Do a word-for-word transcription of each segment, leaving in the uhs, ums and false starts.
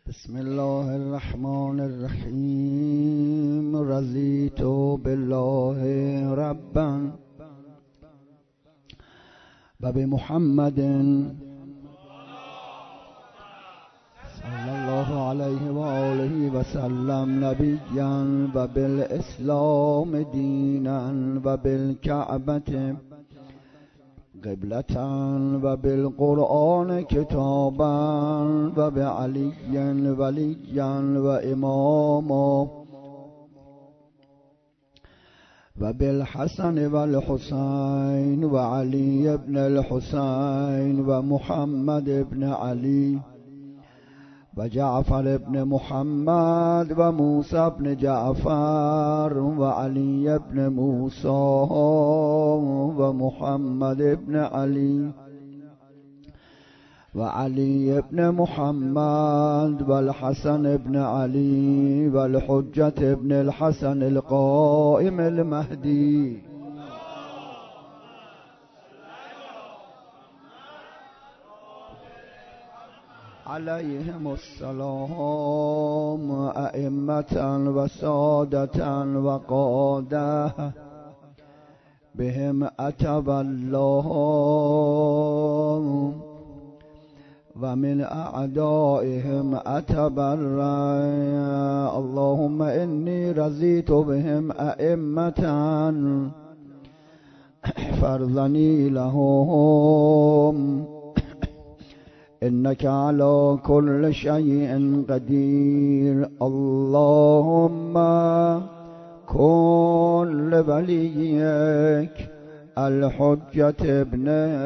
بسم الله الرحمن الرحیم. رضیت بالله ربا و بمحمد صلی الله علیه و آله و سلم نبیا و بالاسلام دینا و بالکعبة قبلة و بالقرآن کتابا و بعلی ولیا و اماما و بالحسن و الحسین و علی ابن الحسین و محمد ابن علی و جعفر ابن محمد و موسی ابن جعفر و علی ابن موسی و محمد ابن علی و علی ابن محمد و الحسن ابن علی و الحجة ابن الحسن القائم المهدی علیهم السلام ائمة و سادة و قاده بهم اتب الله و من اعدائهم اتبرأ. اللهم انی رضیت بهم ائمة فرضنی لهم انك على كل شيء قدير. اللهم كن لوليك الحجة ابن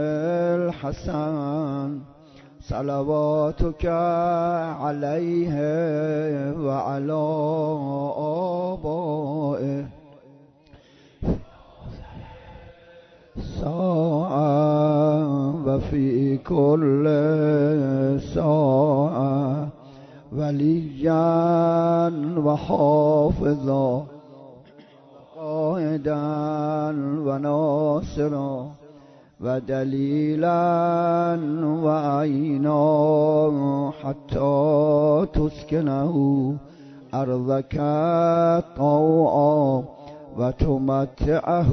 الحسن صلواتك عليه وعلى آبائه ساعة وفي كل ساعة وليا وحافظا قائدا وناصرا ودليلا وعينا حتى تسكنه أرضك طوعا و تمتعه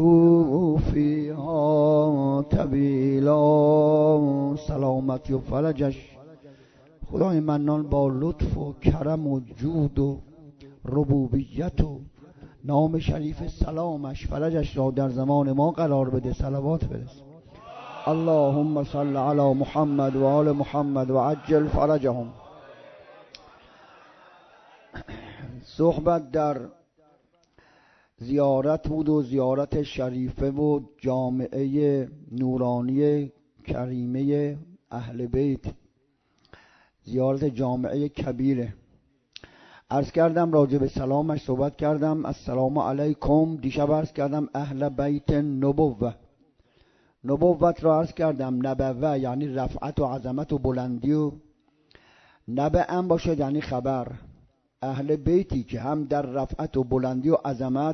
فیها طویلا. سلامتی و فرجش خدای منان با لطف و کرم و جود و ربوبیت و نام شریف سلامش فرجش را در زمان ما قرار بده. صلوات برس. اللهم صل علی محمد و آل محمد و عجل فرجهم. صحبت در زیارت بود و زیارت شریفه و جامعه نورانی کریمه اهل بیت، زیارت جامعه کبیره. عرض کردم راجع به سلامش صحبت کردم. السلام علیکم. دیشب عرض کردم اهل بیت نبوه. نبوت را عرض کردم نبوه یعنی رفعت و عظمت و بلندی و نبعم باشه یعنی خبر. اهل بیتی که هم در رفعت و بلندی و عظمت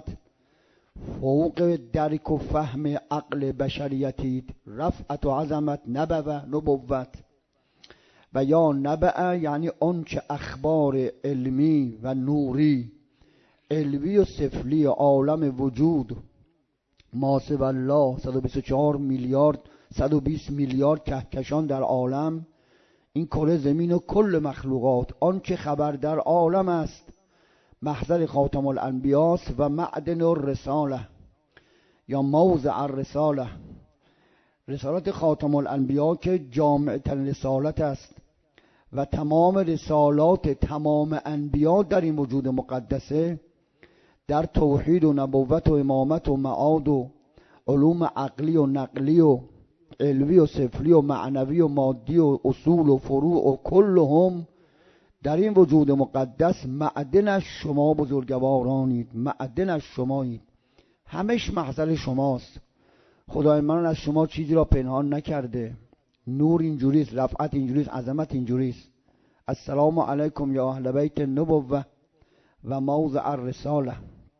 فوق درک و فهم عقل بشریتید، رفعت و عظمت نبوه نبوت. و یا نبعه یعنی اون چه اخبار علمی و نوری علوی و سفلی عالم وجود ما سوی الله صد و بیست و چهار میلیارد صد و بیست میلیارد کهکشان در عالم، این کره زمین و کل مخلوقات آن که خبر در عالم است محضر خاتم الانبیاء و معدن الرساله یا موضع الرساله. رسالت خاتم الانبیاء که جامع ترین رسالت است و تمام رسالات تمام انبیاء در این وجود مقدسه در توحید و نبوت و امامت و معاد و علوم عقلی و نقلی و علوی و سفلی و معنوی و مادی و اصول و فروع و کلهم در این وجود مقدس معدنش شما بزرگوارانید، معدنش شمایید، همش محضر شماست. خدای من از شما چیزی را پنهان نکرده. نور اینجوریست، رفعت اینجوریست، عظمت اینجوریست. السلام علیکم یا اهل بیت نبوه و موضع الرساله.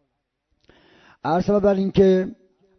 عرض بر این که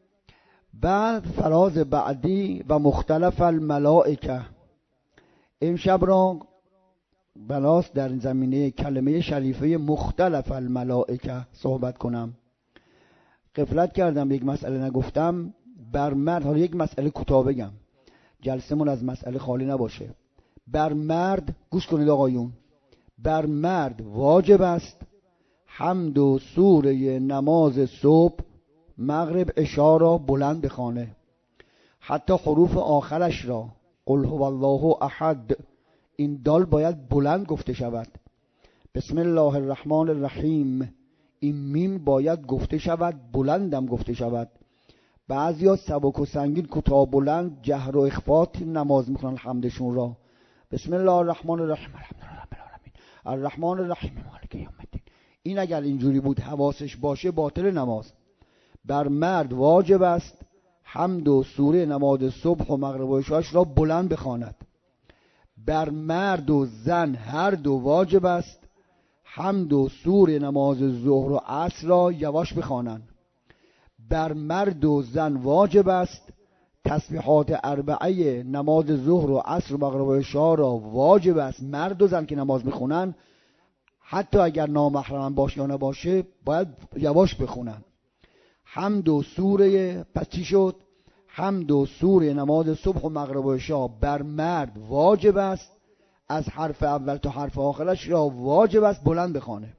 بعد فراز بعدی و مختلف الملائکه، امشب را بناست در این زمینه کلمه شریفه مختلف الملائکه صحبت کنم. غفلت کردم، یک مسئله نگفتم. بر مرد، حالا یک مسئله کوتاه بگم، جلسمون از مسئله خالی نباشه. بر مرد، گوش کنید آقایون، بر مرد واجب است حمد و سوره نماز صبح، مغرب، عشا را بلند بخوانه، حتی حروف آخرش را، قل هو الله احد، این دال باید بلند گفته شود. بسم الله الرحمن الرحیم، این میم باید گفته شود، بلندم گفته شود. بعضیا سبک و سنگین، کوتاه بلند، جهر و اخفات نماز میخونن حمدشون را. بسم الله الرحمن الرحیم الحمدلله رب العالمین الرحمن الرحیم مالک یوم الدین. این اگر اینجوری بود حواسش باشه باطل نماز. بر مرد واجب است حمد و سوره نماز صبح و مغرب و عشاش را بلند بخواند. بر مرد و زن هر دو واجب است حمد و سوره نماز ظهر و عصر را یواش بخوانند. بر مرد و زن واجب است تسبیحات اربعه نماز ظهر و عصر و مغرب و عشا را واجب است مرد و زن که نماز میخونن، حتی اگر نامحرم باشه یا نباشه، باید یواش بخونن. حمد و سوره، پس چی شد؟ حمد و سوره نماز صبح و مغرب و عشا بر مرد واجب است، از حرف اول تا حرف آخرش را واجب است بلند بخوانه.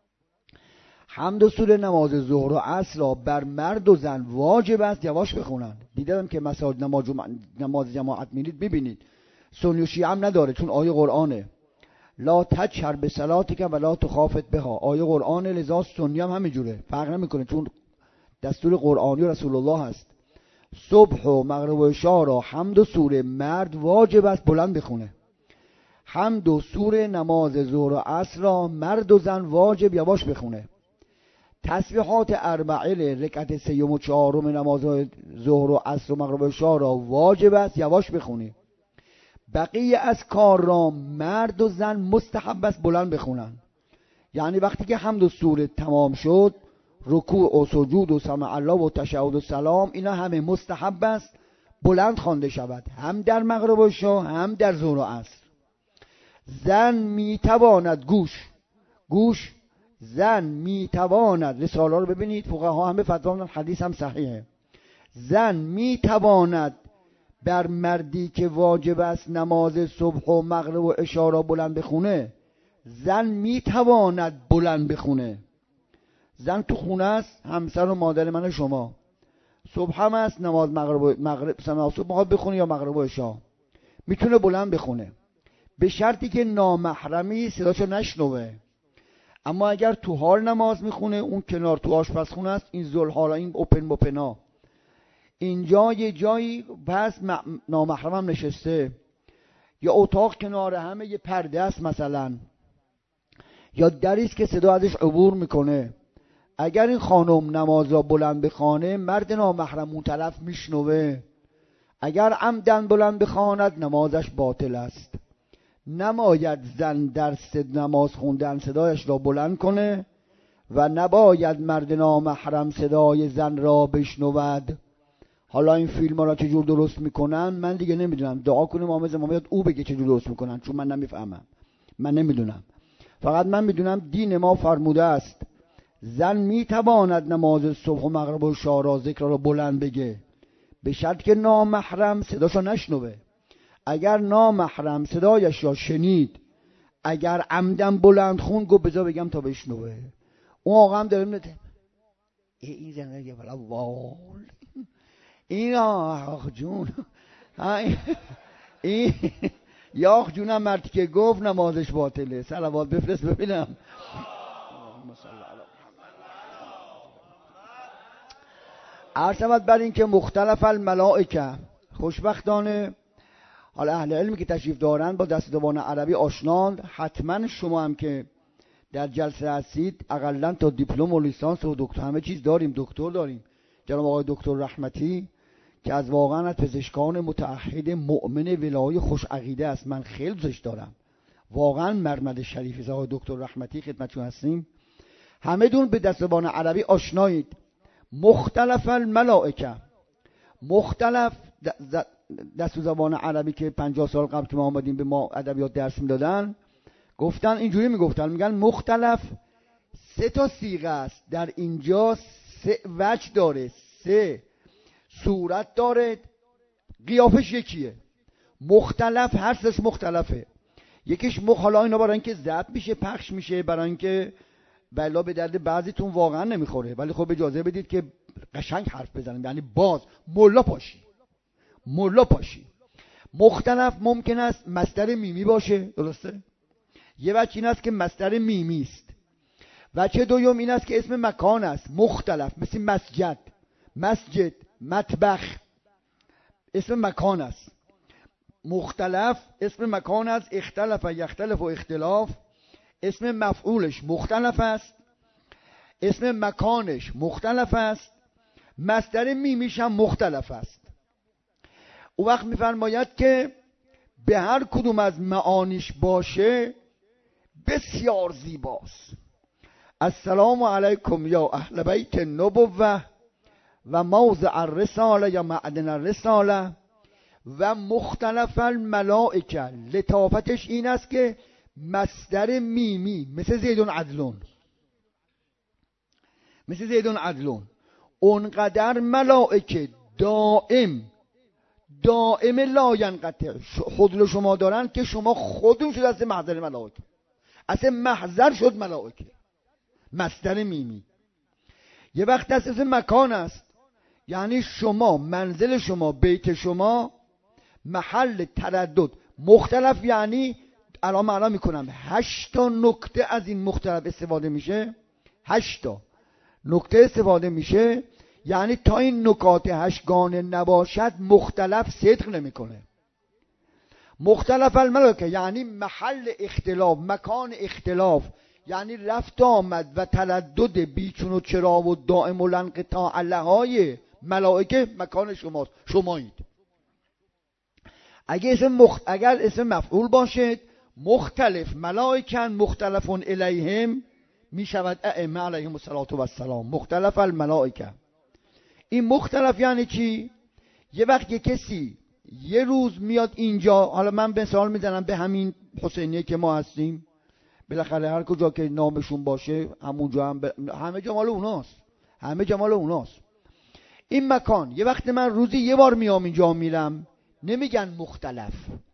حمد و سوره نماز ظهر و عصر را بر مرد و زن واجب است یواش بخونن. دیدم که مساجد نماز جمع... نماز جماعت میرید، ببینید سنی و شیعه هم نداره، چون آیه قرآنه. لا تجهر بصلاتک ولا تخافت بها، آیه قرآنه، لذا سنی هم همینجوره، فرق نمیکنه، چون دستور قرآنی و رسول الله هست. صبح و مغرب و عشا را حمد و سوره مرد واجب است بلند بخونه. حمد و سوره نماز ظهر و عصر را مرد و زن واجب یواش بخونه. تسبیحات اربعه رکعت سیوم و چهارم نماز ظهر و عصر و مغرب و عشا را واجب است یواش بخونی. بقیه از کار را مرد و زن مستحب است بلند بخونن. یعنی وقتی که حمد و سوره تمام شد، رکوع و سجود و سمع الله و تشهد و سلام، اینا همه مستحب است بلند خوانده شود، هم در مغرب و عشا هم در ظهر و عصر. زن میتواند، گوش گوش زن میتواند، رساله رو ببینید، فقها همه فتوا میدن، حدیث هم صحیحه، زن میتواند بر مردی که واجب است نماز صبح و مغرب و عشا را بلند بخونه، زن میتواند بلند بخونه. زن تو خونه است، همسر و مادر من و شما، صبح هم است نماز مغرب و مغرب سمع صبح میخواد بخونه یا مغرب و عشا، میتونه بلند بخونه، به شرطی که نامحرمی صداشو نشنوه. اما اگر تو حال نماز میخونه، اون کنار تو آشپزخونه است، این زلحالا، این اوپن موپنا، اینجا یه جایی پس نامحرم هم نشسته، یا اتاق کنار همه یه پرده است مثلا، یا دریست که صدا ازش عبور میکنه، اگر این خانم نماز را بلند بخوانه، مرد نامحرم اون طرف میشنوه، اگر عمدن بلند بخواند نمازش باطل است. نماید زن در نماز خوندن صدایش را بلند کنه و نباید مرد نامحرم صدای زن را بشنود. حالا این فیلم ها را چجور درست میکنن من دیگه نمیدونم، دعا کنیم آمز امامیت او بگه چجور درست میکنن، چون من نمیفهمم، من نمیدونم. فقط من میدونم دین ما فرموده است زن میتواند نماز صبح و مغرب و عشا را ذکر را بلند بگه، به شرط که نامحرم صداشو نشنوه. اگر نامحرم صدایش را شنید، اگر عمدن بلند خون، گفت بذار بگم تا بشنوه. اون آقا هم داره میده این زنده بلا وال این آخ جون این یا آخ جونم مردی که گفت نمازش باطله. صلوات بفرست ببینم. عرض بر این که مختلف الملائکه، خوشبختانه حالا اهل علمی که تشریف دارن با دستوان عربی آشناند، حتما شما هم که در جلسه هستید اقلا تا دیپلم و لیسانس و دکتر همه چیز داریم، دکتر داریم. جناب آقای دکتر رحمتی که از واقعا از پزشکان متعهد مؤمن ولایی خوش عقیده است، من خیلی دوستش دارم واقعا، مرمد شریفی. آقای دکتر رحمتی خدمتتون هستیم، همه دون به دستوان عربی آشنایید. مختلف الملائکه، مختلف دستور زبان عربی که پنجاه سال قبل که ما آمدیم به ما ادبیات درس میدادن، گفتن اینجوری میگفتن، میگن مختلف سه تا صیغه است، در اینجا سه وجه داره، سه صورت داره، قیافش یکیه. مختلف هر سهش مختلفه. یکیش مخ، حالا اینا برای اینکه ضبط میشه پخش میشه، برای اینکه بلا به درد بعضیتون واقعا نمیخوره، ولی خب اجازه بدید که قشنگ حرف بزنیم، یعنی باز ملا پاشی ملا پاشی. مختلف ممکن است مصدر میمی باشه، درسته؟ یه وجه این است که مصدر میمی است. وجه دوم این است که اسم مکان است. مختلف مثل مسجد، مسجد، مطبخ، اسم مکان است. مختلف اسم مکان است. اختلف یختلف و اختلاف اسم مفعولش مختلف است، اسم مکانش مختلف است، مصدر میمیش هم مختلف است. او وقت میفرماید که به هر کدوم از معانیش باشه بسیار زیباست. السلام علیکم یا اهل بیت النبوة و موضع الرساله یا معدن الرساله و مختلف الملائکه. لطافتش این است که مصدر میمی مثل زیدون عدلون، مثل زیدون عدلون اونقدر ملائکه دائم دائم لا ینقطع خودلو شما دارن که شما خودون شد از محضر ملائکه، اصلا محضر شد ملائکه. مصدر میمی. یه وقت دست از مکان است، یعنی شما منزل شما بیت شما محل تردد. مختلف یعنی الان معنا میکنم هشتا نکته از این مختلف استفاده میشه، هشتا نکته استفاده میشه، یعنی تا این نکات هشتگانه نباشد مختلف صدق نمیکنه. مختلف الملائکه یعنی محل اختلاف، مکان اختلاف، یعنی رفت آمد و تردد بیچون و چرا و دائم و لنقطاع لهای ملائکه مکان شماست، شمایید. اگر اسم, مخ... اگر اسم مفعول باشد مختلف ملائکن مختلفون الیهم می شود ائمه علیهم الصلاة و السلام. مختلف الملائکه. این مختلف یعنی چی؟ یه وقت یه کسی یه روز میاد اینجا، حالا من به مثال میزنم به همین حسینیه که ما هستیم، بالاخره هر کجا که نامشون باشه همونجا هم ب... همه جا مال اوناست، همه جا مال اوناست. این مکان یه وقت من روزی یه بار میام اینجا میرم، نمیگن مختلف.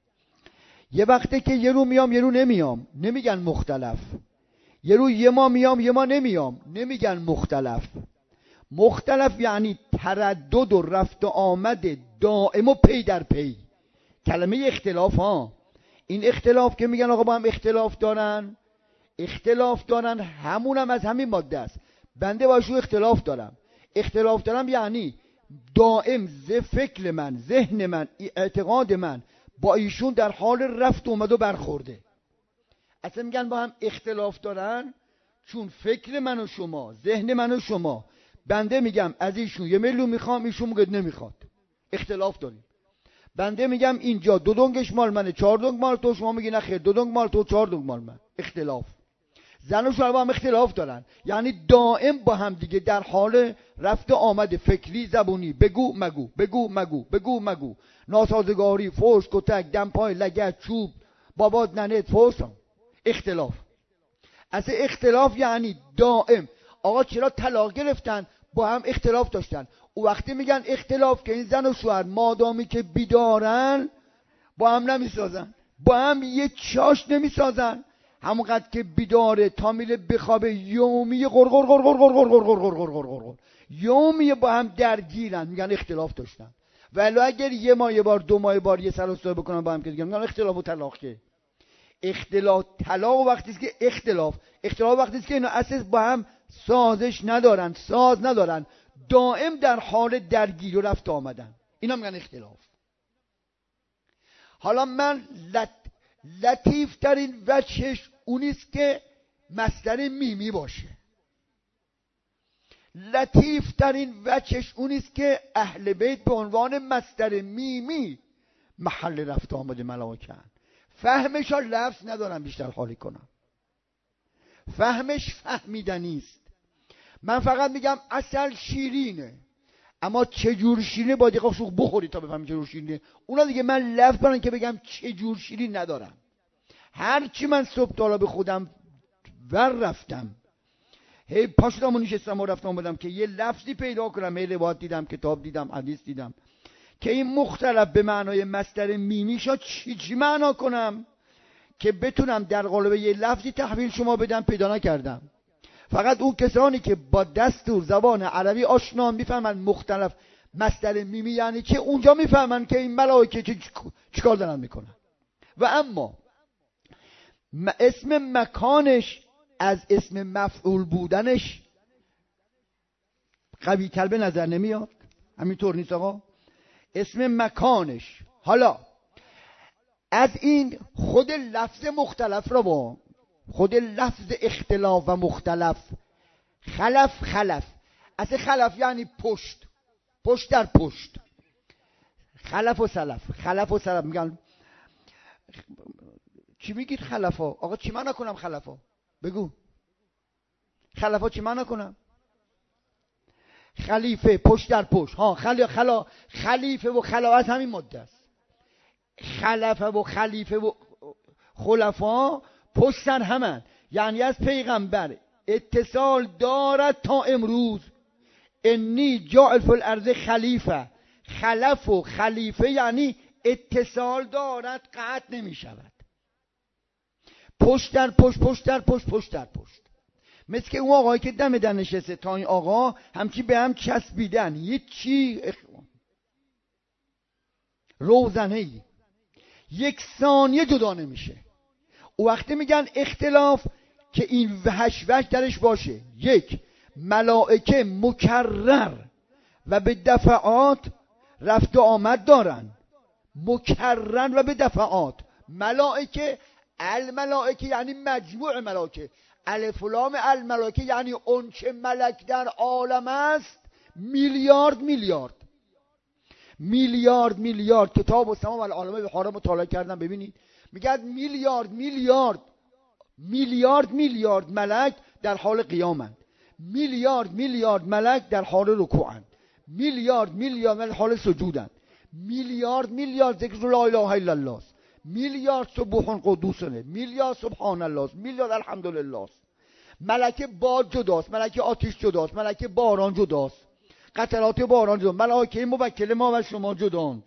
یه وقته که یه رو میام یه رو نمیام، نمیگن مختلف. یه رو یه ما میام یه ما نمیام، نمیگن مختلف. مختلف یعنی تردد و رفت و آمد دائم و پی در پی. کلمه اختلاف ها، این اختلاف که میگن آقا با هم اختلاف دارن، اختلاف دارن همون هم از همین ماده است. بنده باشو اختلاف دارم، اختلاف دارم یعنی دائم ز فکر من، ذهن من، اعتقاد من با ایشون در حال رفت اومد و برخورده. اصلا میگن با هم اختلاف دارن چون فکر من و شما، ذهن من و شما، بنده میگم از ایشون یه میلیون میخوام، ایشون میگه نمیخواد، اختلاف داریم. بنده میگم اینجا دو دنگش مال منه، چهار دنگ مال تو، شما میگی نه خیر دو دنگ مال تو، چهار دنگ مال من. اختلاف. زن و شوهر با هم اختلاف دارن، یعنی دائم با هم دیگه در حال رفت و آمد فکری زبونی، بگو مگو، بگو مگو، بگو مگو، ناسازگاری، فوش، کتک، دمپای، لگد، چوب، بابات، ننت، فوش، اختلاف. اصلا اختلاف یعنی دائم. آقا چرا طلاق گرفتن؟ با هم اختلاف داشتن. او وقتی میگن اختلاف که این زن و شوهر مادامی که بیدارن با هم نمیسازن، با هم یه چاش نمیسازن. همونقدر که بیداره تا میره بخوابه یومی غرغر غرغر غرغر غرغر غرغر غرغر یومی با هم درگیرن، میگن اختلاف داشتن. ولی اگر یه ماه یه بار دو ماه یه بار یه سر و صبح بکنن با هم که دیگه میگن اختلاف و طلاق. که اختلاف طلاق وقتی است که اختلاف اختلاف وقتی است که اینا اساس با هم سازش ندارن، ساز ندارن، دائم در حال درگیر و رفت آمدن، اینا میگن اختلاف. حالا من لط... لطیف ترین وجهش اونیست که مصدر میمی باشه. لطیف ترین وجهش اونیست که اهل بیت به عنوان مصدر میمی محل رفت آمد ملائکه. فهمش ها لفظ ندارم بیشتر خالی کنم، فهمش فهمیدنیست. من فقط میگم اصل شیرینه، اما چجور شیرینه باید یه قاشق بخوری تا بفهمی چجور شیرینه. اونا دیگه من لفظ برن که بگم چجور شیرین ندارم. هرچی من صبح تا حالا به خودم ور رفتم، هی پاشدم و نشستم و رفتم بدم که یه لفظی پیدا کنم، هی روایت دیدم، کتاب دیدم، حدیث دیدم که این مختلف به معنای مصدر میمی شد، چی چی معنا کنم که بتونم در قالب یه لفظی تحویل شما بدم، پیدا نکردم. فقط اون کسانی که با دستور زبان عربی آشنا میفهمن مختلف مصدر میمی یعنی که اونجا میفهمن که این ملائکه چه چیکار دارن میکنن. و اما اسم مکانش از اسم مفعول بودنش قوی تر به نظر نمیاد؟ همینطور نیست آقا؟ اسم مکانش، حالا از این خود لفظ مختلف را با خود لفظ اختلاف و مختلف، خلف خلف اصل خلف یعنی پشت، پشت در پشت، خلف و سلف، خلف و سلف میگن. چی میگید خلفا؟ آقا چی معنا کنم خلفا؟ بگو خلفا چی معنا کنم؟ خلیفه، پشت در پشت. ها خلا خلا خلیفه و خلا از همین ماده است. خلفه و خلیفه و خلفا پشت سر همن، یعنی از پیغمبر اتصال دارد تا امروز. انی جاعل فی الارض خلیفه، خلف و خلیفه یعنی اتصال دارد، قطع نمی شود. پشت در پشت، پشت در پشت، پشت در پشت. مثل که اون آقایی که دم در نشسته تا این آقا همچی به هم چسبیدن، یه چی روزنه‌ای یک ثانیه جدا نمیشه. او وقتی میگن اختلاف که این وحش وحش درش باشه، یک ملائکه مکرر و به دفعات رفت و آمد دارن، مکرر و به دفعات. ملائکه الملائکه یعنی مجموع ملائکه، الف و لام الملائکه یعنی اون چه ملک در عالم است، میلیارد میلیارد میلیارد میلیارد. کتاب و سما و العالمه بحاره مطالعه کردم، ببینید میگه میلیارد میلیارد میلیارد میلیارد ملک در حال قیامند، میلیارد میلیارد ملک در حال رکوعند، میلیارد میلیارد ملک در حال سجودند، میلیارد میلیارد ذکر لا اله الا الله، میلیارد سبوح قدوسه، میلیارد سبحان الله، میلیارد الحمدلله. ملک باد جداست، ملک آتش جداست، ملک باران جداست، قطرات باران جداست، ملائکه موکل ما و شما جداند.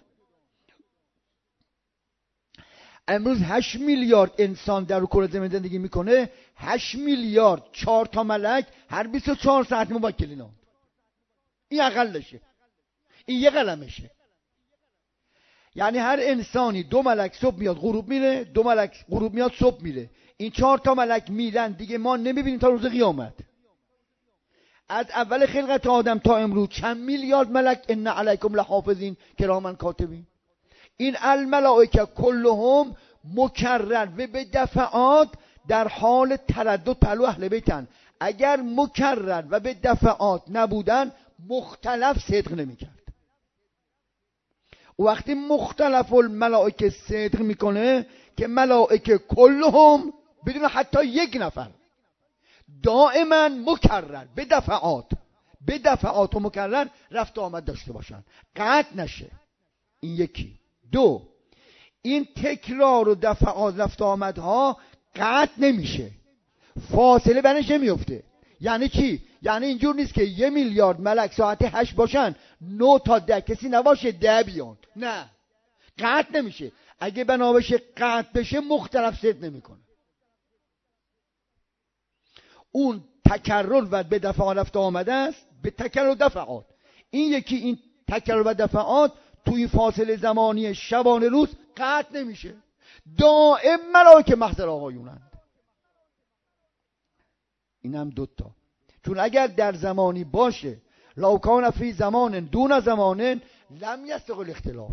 امروز هشت میلیارد انسان در کره زمین زندگی میکنه، هشت میلیارد چهار تا ملک هر بیست و چهار ساعت موکلینند. این اقلشه، این یه قلمشه. یعنی هر انسانی دو ملک صبح میاد غروب میره، دو ملک غروب میاد صبح میره. این چهار تا ملک میرن دیگه، ما نمیبینیم تا روز قیامت. از اول خلقت آدم تا امروز چند میلیارد ملک ان علیکم لحافظین کراما کاتبین. این الملائکه کلهم مکرر و به دفعات در حال تردد پلو اهل بیتن. اگر مکرر و به دفعات نبودن مختلف صدق نمیکرد. وقتی مختلف الملائکه صدق میکنه که ملائکه کلهم بدون حتی یک نفر دائما مکرر به دفعات به دفعات و مکرر رفت آمد داشته باشن، قطع نشه. این یکی. دو، این تکرار و دفعات رفت آمدها قطع نمیشه، فاصله بینش نمیفته. یعنی چی؟ یعنی اینجور نیست که یه میلیارد ملک ساعت هشت باشن، نه تا ده کسی نباشه ده بیان. نه، قطع نمیشه. اگه بنا بشه قطع بشه مختلف صدق نمیکنه. اون تکرر و به دفعات رفت آمده است، به تکرر و دفعات. این یکی، این تکرر و دفعات توی فاصله زمانی شبانه روز قطع نمیشه، دائم ملائکه محضر آقایونند. این هم دوتا. چون اگر در زمانی باشه لو کان فی زمان دون زمان لم یستقل اختلاف.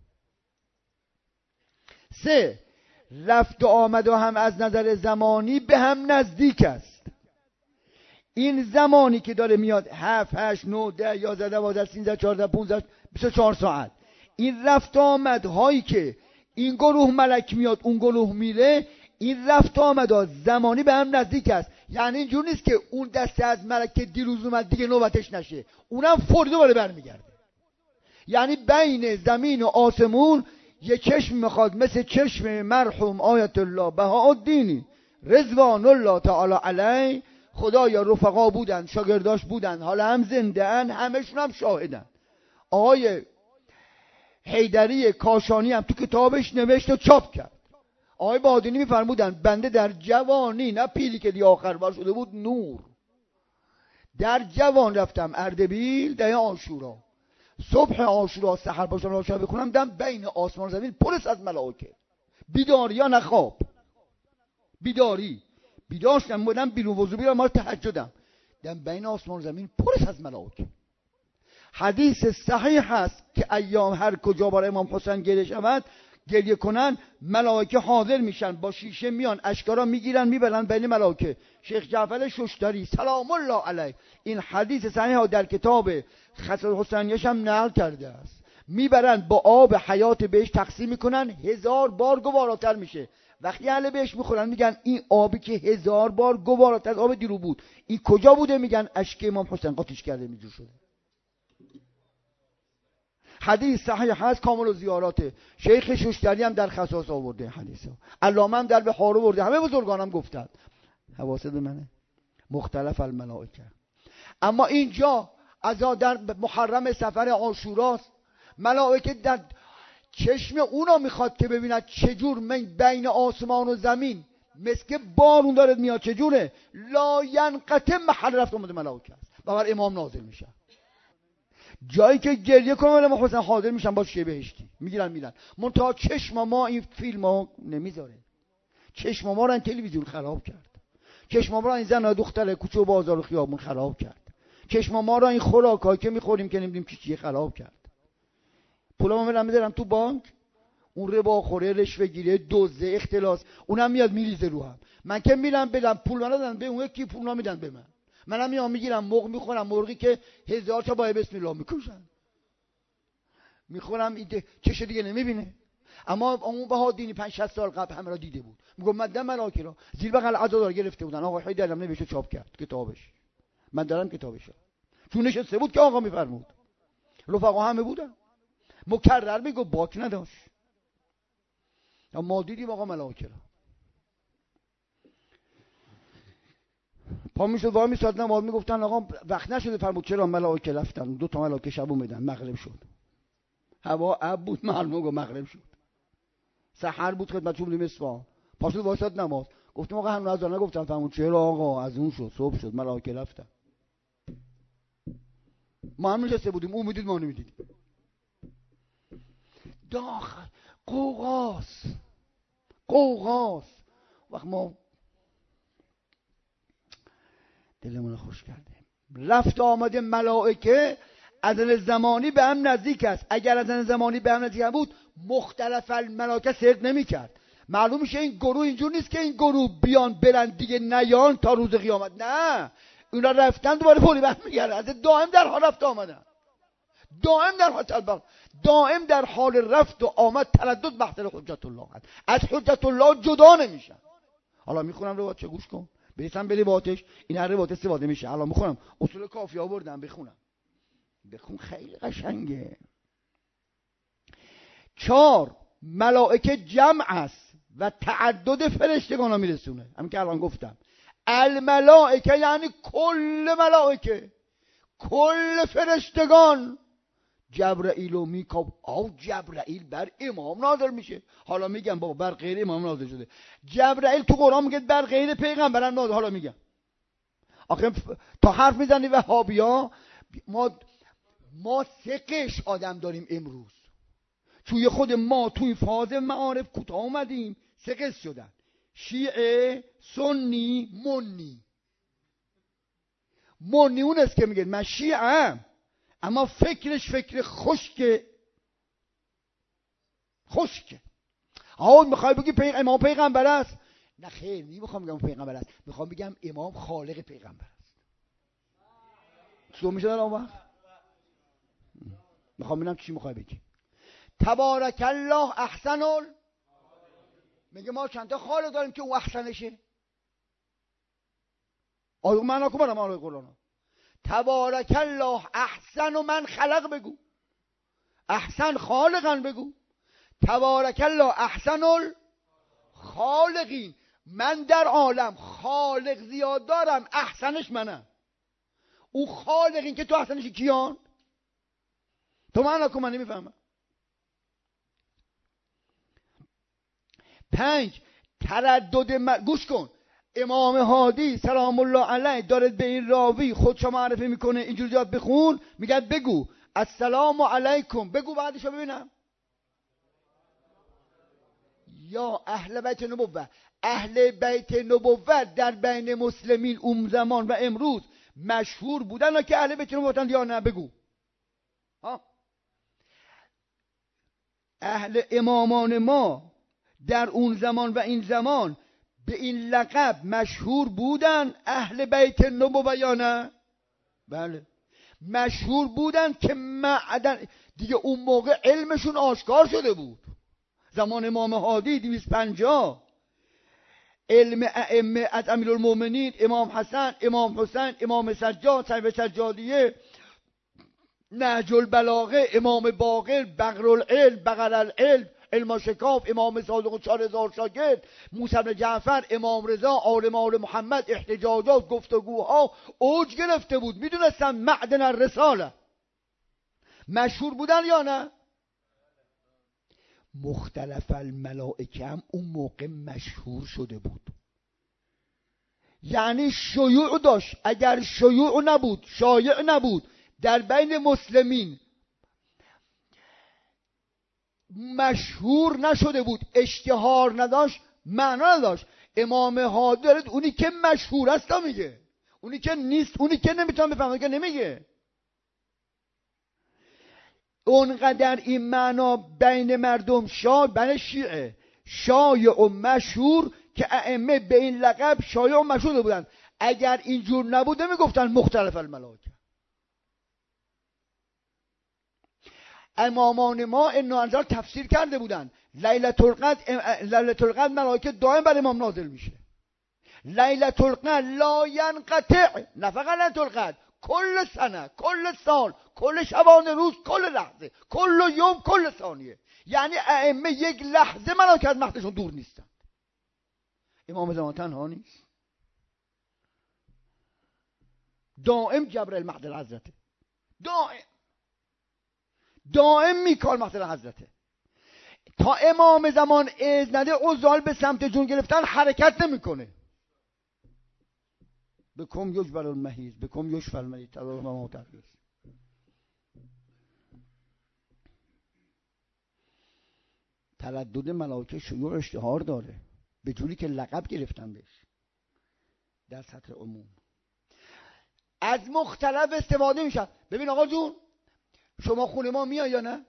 سه، رفت و آمد و هم از نظر زمانی به هم نزدیک است. این زمانی که داره میاد هفت، هشت، نه، ده، یازده، دوازده، سیزده، چهارده، پونزده، بیست و چهار ساعت، این رفت آمد هایی که این گروه ملک میاد اون گروه میره، این رفت آمد زمانی به هم نزدیک است. یعنی اینجور نیست که اون دسته از ملک که دیروز اومد دیگه نوبتش نشه، اونم فوری دوباره برمیگرده. یعنی بین زمین و آسمون یه چشم میخواد مثل چشم مرحوم آیت الله بهاءالدینی رضوان الله تعالی علیه، خدایا رفقا بودن، شاگرداش بودن، حالا هم زنده ان، همشون هم شاهدن. آقای حیدری کاشانی هم تو کتابش نوشت و چاپ کرد. آقای بهاءالدینی میفرمودن بنده در جوانی، نه پیری که دی آخر بار شده بود، نور، در جوان رفتم اردبیل ده عاشورا، صبح عاشورا سحر باشم عاشورا بخونم، دم بین آسمان و زمین پرس از ملائکه، بیداری یا نه خواب، بیداری بیدار شدم، بودم بیرون وضو بیرم، مال تهجدم، دم بین آسمان و زمین پرس از ملائکه. حدیث صحیح هست که ایام هر کجا برای امام حسین گریه شود، گریه کنن، ملائکه حاضر میشن، با شیشه میان اشکارا میگیرن میبرن بین ملائکه. شیخ جعفر ششتری سلام الله علیه این حدیث صحیح ها در کتاب خصائص حسینیش هم نقل کرده است. میبرن با آب حیات بهش تقسیم میکنن، هزار بار گواراتر میشه. وقتی اهل بهش میخورن میگن این آبی که هزار بار گواراتر از آب دیرو بود، این کجا بوده؟ میگن اشک امام حسین قاطیش کرده میجور شده. حدیث صحیح هست، کامل و زیاراته. شیخ ششتری هم در خصائص آورده حدیثو، علامه هم در بحار آورده، همه بزرگانم گفتن. حواست به منه. مختلف الملائکه. اما اینجا از در محرم سفر عاشوراست، ملائکه در چشم اونا میخواد که ببیند چجور من بین آسمان و زمین مثل بارون داره میاد، چجوره؟ لا ینقطع محل رفت اومده ملائکه است و بر امام نازل میشه. جایی که گریه کنه امام حسین حاضر میشن با شیء بهشتی میگیرن میرن. منتها چشم ما این فیلم ها نمیذاره، چشم ما رو این تلویزیون خراب کرد، چشم ما رو این زن و دختر کوچه و بازار و خیابون خراب کرد، چشم ما رو این خوراکایی که میخوریم که نمیدونیم چی چیه خراب کرد. پولامو میرم میذارم تو بانک، اون ربا خوره، رشوه گیره، دزده، اختلاس، اونم میاد میریزه رو هم. من که میرم بدم پول ندادن به اون یکی پول نمیدن به من، منم میام میگیرم مرغ میخورم، مرغی که هزار تا با بسم الله میکشن میخورم، ایده چش دیگه نمیبینه. اما اون بهاءالدینی پنج شصت سال قبل همه را دیده بود. میگم من دم ملائکه را زیر بغل عزادار گرفته بودن، آقا حیدرم نوشته چاپ کرد کتابش، من دارم کتابشو، چون نشسته بود که آقا میفرمود، رفقا همه بودن، مکرر میگو باک نداشت. اما دیدیم آقا ملائکه را پا میشد وای میساد نماز میگفتن آقا وقت نشده، فرمود چرا؟ ملائکه رفتن، دو تا ملائکه شب اومدن، مغرب شد، هوا اب بود، معلومه گفت مغرب شد، سحر بود، خدمت بودیم اصفهان، پا شد وایساد نماز، گفتم آقا هنوز اذان نگفتن، فرمود چرا آقا؟ از اون شد، صبح شد، ملائکه رفتن. ما هم نشسته بودیم، اون میدید ما نمیدیدیم. داخل قوقاس قوقاس وقت ما دلمون خوش کرده. رفت آمده ملائکه از زمانی به هم نزدیک است. اگر از زمانی به هم نزدیک بود مختلف الملائکه سرد نمی کرد. معلوم میشه این گروه اینجور نیست که این گروه بیان برن دیگه نیان تا روز قیامت، نه، اونا رفتن دوباره پولی برمیگردن، از دائم در حال رفت آمدن، دائم در حال تلبق، دائم در حال رفت و آمد، تردد محضر حجت الله هست. از حجت الله جدا نمیشن. حالا میخونم روایت چه گوش کن، برسم به روایتش، این هر روایت استفاده میشه. حالا میخونم اصول کافی آوردم، بخونم بخون خیلی قشنگه. چهار، ملائکه جمع است و تعدد فرشتگان ها میرسونه، همین که الان گفتم. الملائکه یعنی کل ملائکه، کل فرشتگان. جبرائیل و میکائیل، آو جبرائیل بر امام نازل میشه. حالا میگم بابا بر غیر امام نازل شده. جبرائیل تو قرآن میگه بر غیر پیغمبران نازل. حالا میگم آخه تا حرف میزنی وهابیا، ما ما سه قش آدم داریم امروز، توی خود ما توی فاز معارف کوتاه اومدیم، سه قش شدن: شیعه، سنی، منی. منی اون است که میگه من شیعه‌ام اما فکرش فکر خشک خشک. آها میخوای بگی پیغ... امام پیغمبر است؟ نه خیر، نمیخوام بگم پیغمبر است، میخوام بگم امام خالق پیغمبر است. چطور میشه در اون وقت؟ میخوام ببینم چی میخوای بگی. تبارک الله احسن ال، میگه ما چند تا خالق داریم که اون احسنشه. آیا معنا کو برام آیه قرآن؟ تبارک الله احسن و من خلق بگو، احسن خالقن بگو. تبارک الله احسن الخالقین. من در عالم خالق زیاد دارم، احسنش منم. او خالقین که تو احسنش کیان؟ تو من نکن، من نمیفهمم. پنج، تردد م... گوش کن، امام هادی سلام الله علیه داره به این راوی خودشو معرفی میکنه، اینجوری یاد بخون، میگه بگو السلام علیکم، بگو بعدشو ببینم. یا اهل بیت نبوت. اهل بیت نبوت در بین مسلمین اون زمان و امروز مشهور بودن که اهل بیت نبوتن یا نه؟ بگو. ها؟ اهل امامان ما در اون زمان و این زمان به این لقب مشهور بودن اهل بیت نبوت یا نه؟ بله مشهور بودن که معدن دیگه اون موقع علمشون آشکار شده بود. زمان امام هادی دویست و پنجاه علم ائمه از امیرالمومنین امام حسن، امام حسین، امام سجاد، صاحب سجادیه، نهج البلاغه، امام باقر، بقرالعلم، بقرالعلم، علم شکاف، امام صادق و چهار هزار شاگرد، موسی بن جعفر، امام رضا، عالم آل محمد، احتجاجات، گفتگوها اوج گرفته بود. میدونستن معدن الرساله. مشهور بودن یا نه؟ مختلف الملائکه هم اون موقع مشهور شده بود، یعنی شیوع داشت. اگر شیوع نبود، شایع نبود در بین مسلمین، مشهور نشده بود، اشتهار نداشت، معنا نداشت. امام هادی دارد اونی که مشهور است میگه، اونی که نیست، اونی که نمیتونه بفهمه که نمیگه. اونقدر این معنا بین مردم شایع، بین شیعه شایع و مشهور که ائمه به این لقب شایع و مشهور بودن. اگر اینجور نبود نمیگفتن مختلف الملائکه. امامان ما این انزال تفسیر کرده بودن. لیلة القدر، لیلة القدر ملائکه دائم بر امام نازل میشه. لیلة القدر لا ینقطع، نه فقط لیلة القدر، کل سنه، کل سال، کل شبانه روز، کل لحظه، کل یوم، کل ثانیه. یعنی ائمه یک لحظه ملائکه از مقدسشون دور نیستن. امام زمان تنها نیست، دائم جبرئیل مقدر حضرته، دائم دائم میکال مقدر حضرته. تا امام زمان اذن نده عزال به سمت جون گرفتن حرکت نمیکنه. بکم یجبر المحیز، بکم یشفى المریض، تدارک ما تحریز. تردد ملائکه شیوع اشتهار داره، به جوری که لقب گرفتن بهش در سطح عموم. از مختلف استفاده میشن. ببین آقا جون، شما خونه ما میای یا نه؟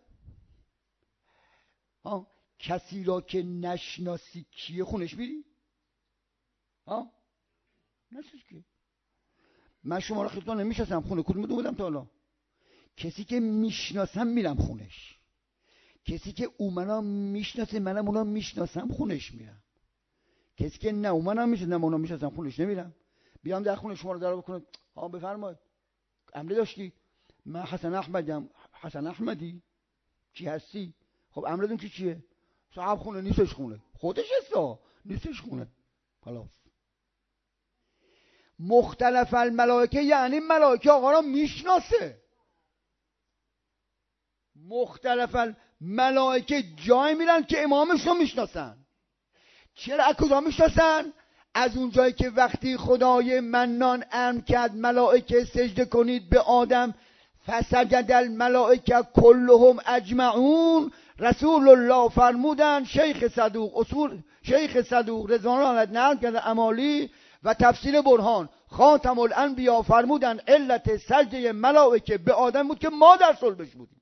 ها؟ کسی را که نشناسی کیه خونش میری؟ ها؟ نشناسی کیه؟ من شما را خیلی نمیشناسم، خونه کدوم بودم تا حالا؟ کسی که میشناسم میرم خونش، کسی که او منو میشناسه منم اونا میشناسم خونش میرم، کسی که نه او منم میشناسه نه اونا میشناسم خونش نمیرم. بیام در خونه شما رو در بکنم، ها بفرمایید عمله داشتی؟ من حسن احمدیم. حسن احمدی؟ چی هستی؟ خب امرتون کی چیه؟ صاحب خونه نیستش، خونه خودش هستا نیستش خونه. خلاص. مختلف الملائکه یعنی ملائکه آقا را میشناسه. مختلف الملائکه جای میرن که امامش رو میشناسن. چرا از کجا میشناسن؟ از اون جایی که وقتی خدای منان امر کرد ملائکه سجده کنید به آدم، فسجد الملائکه کلهم اجمعون، رسول الله فرمودن، شیخ صدوق اصول شیخ صدوق رضوان الله علیه نقل کرده امالی و تفسیر برهان، خاتم الانبیا فرمودن علت سجده ملائکه به آدم بود که ما در صلبش بودیم.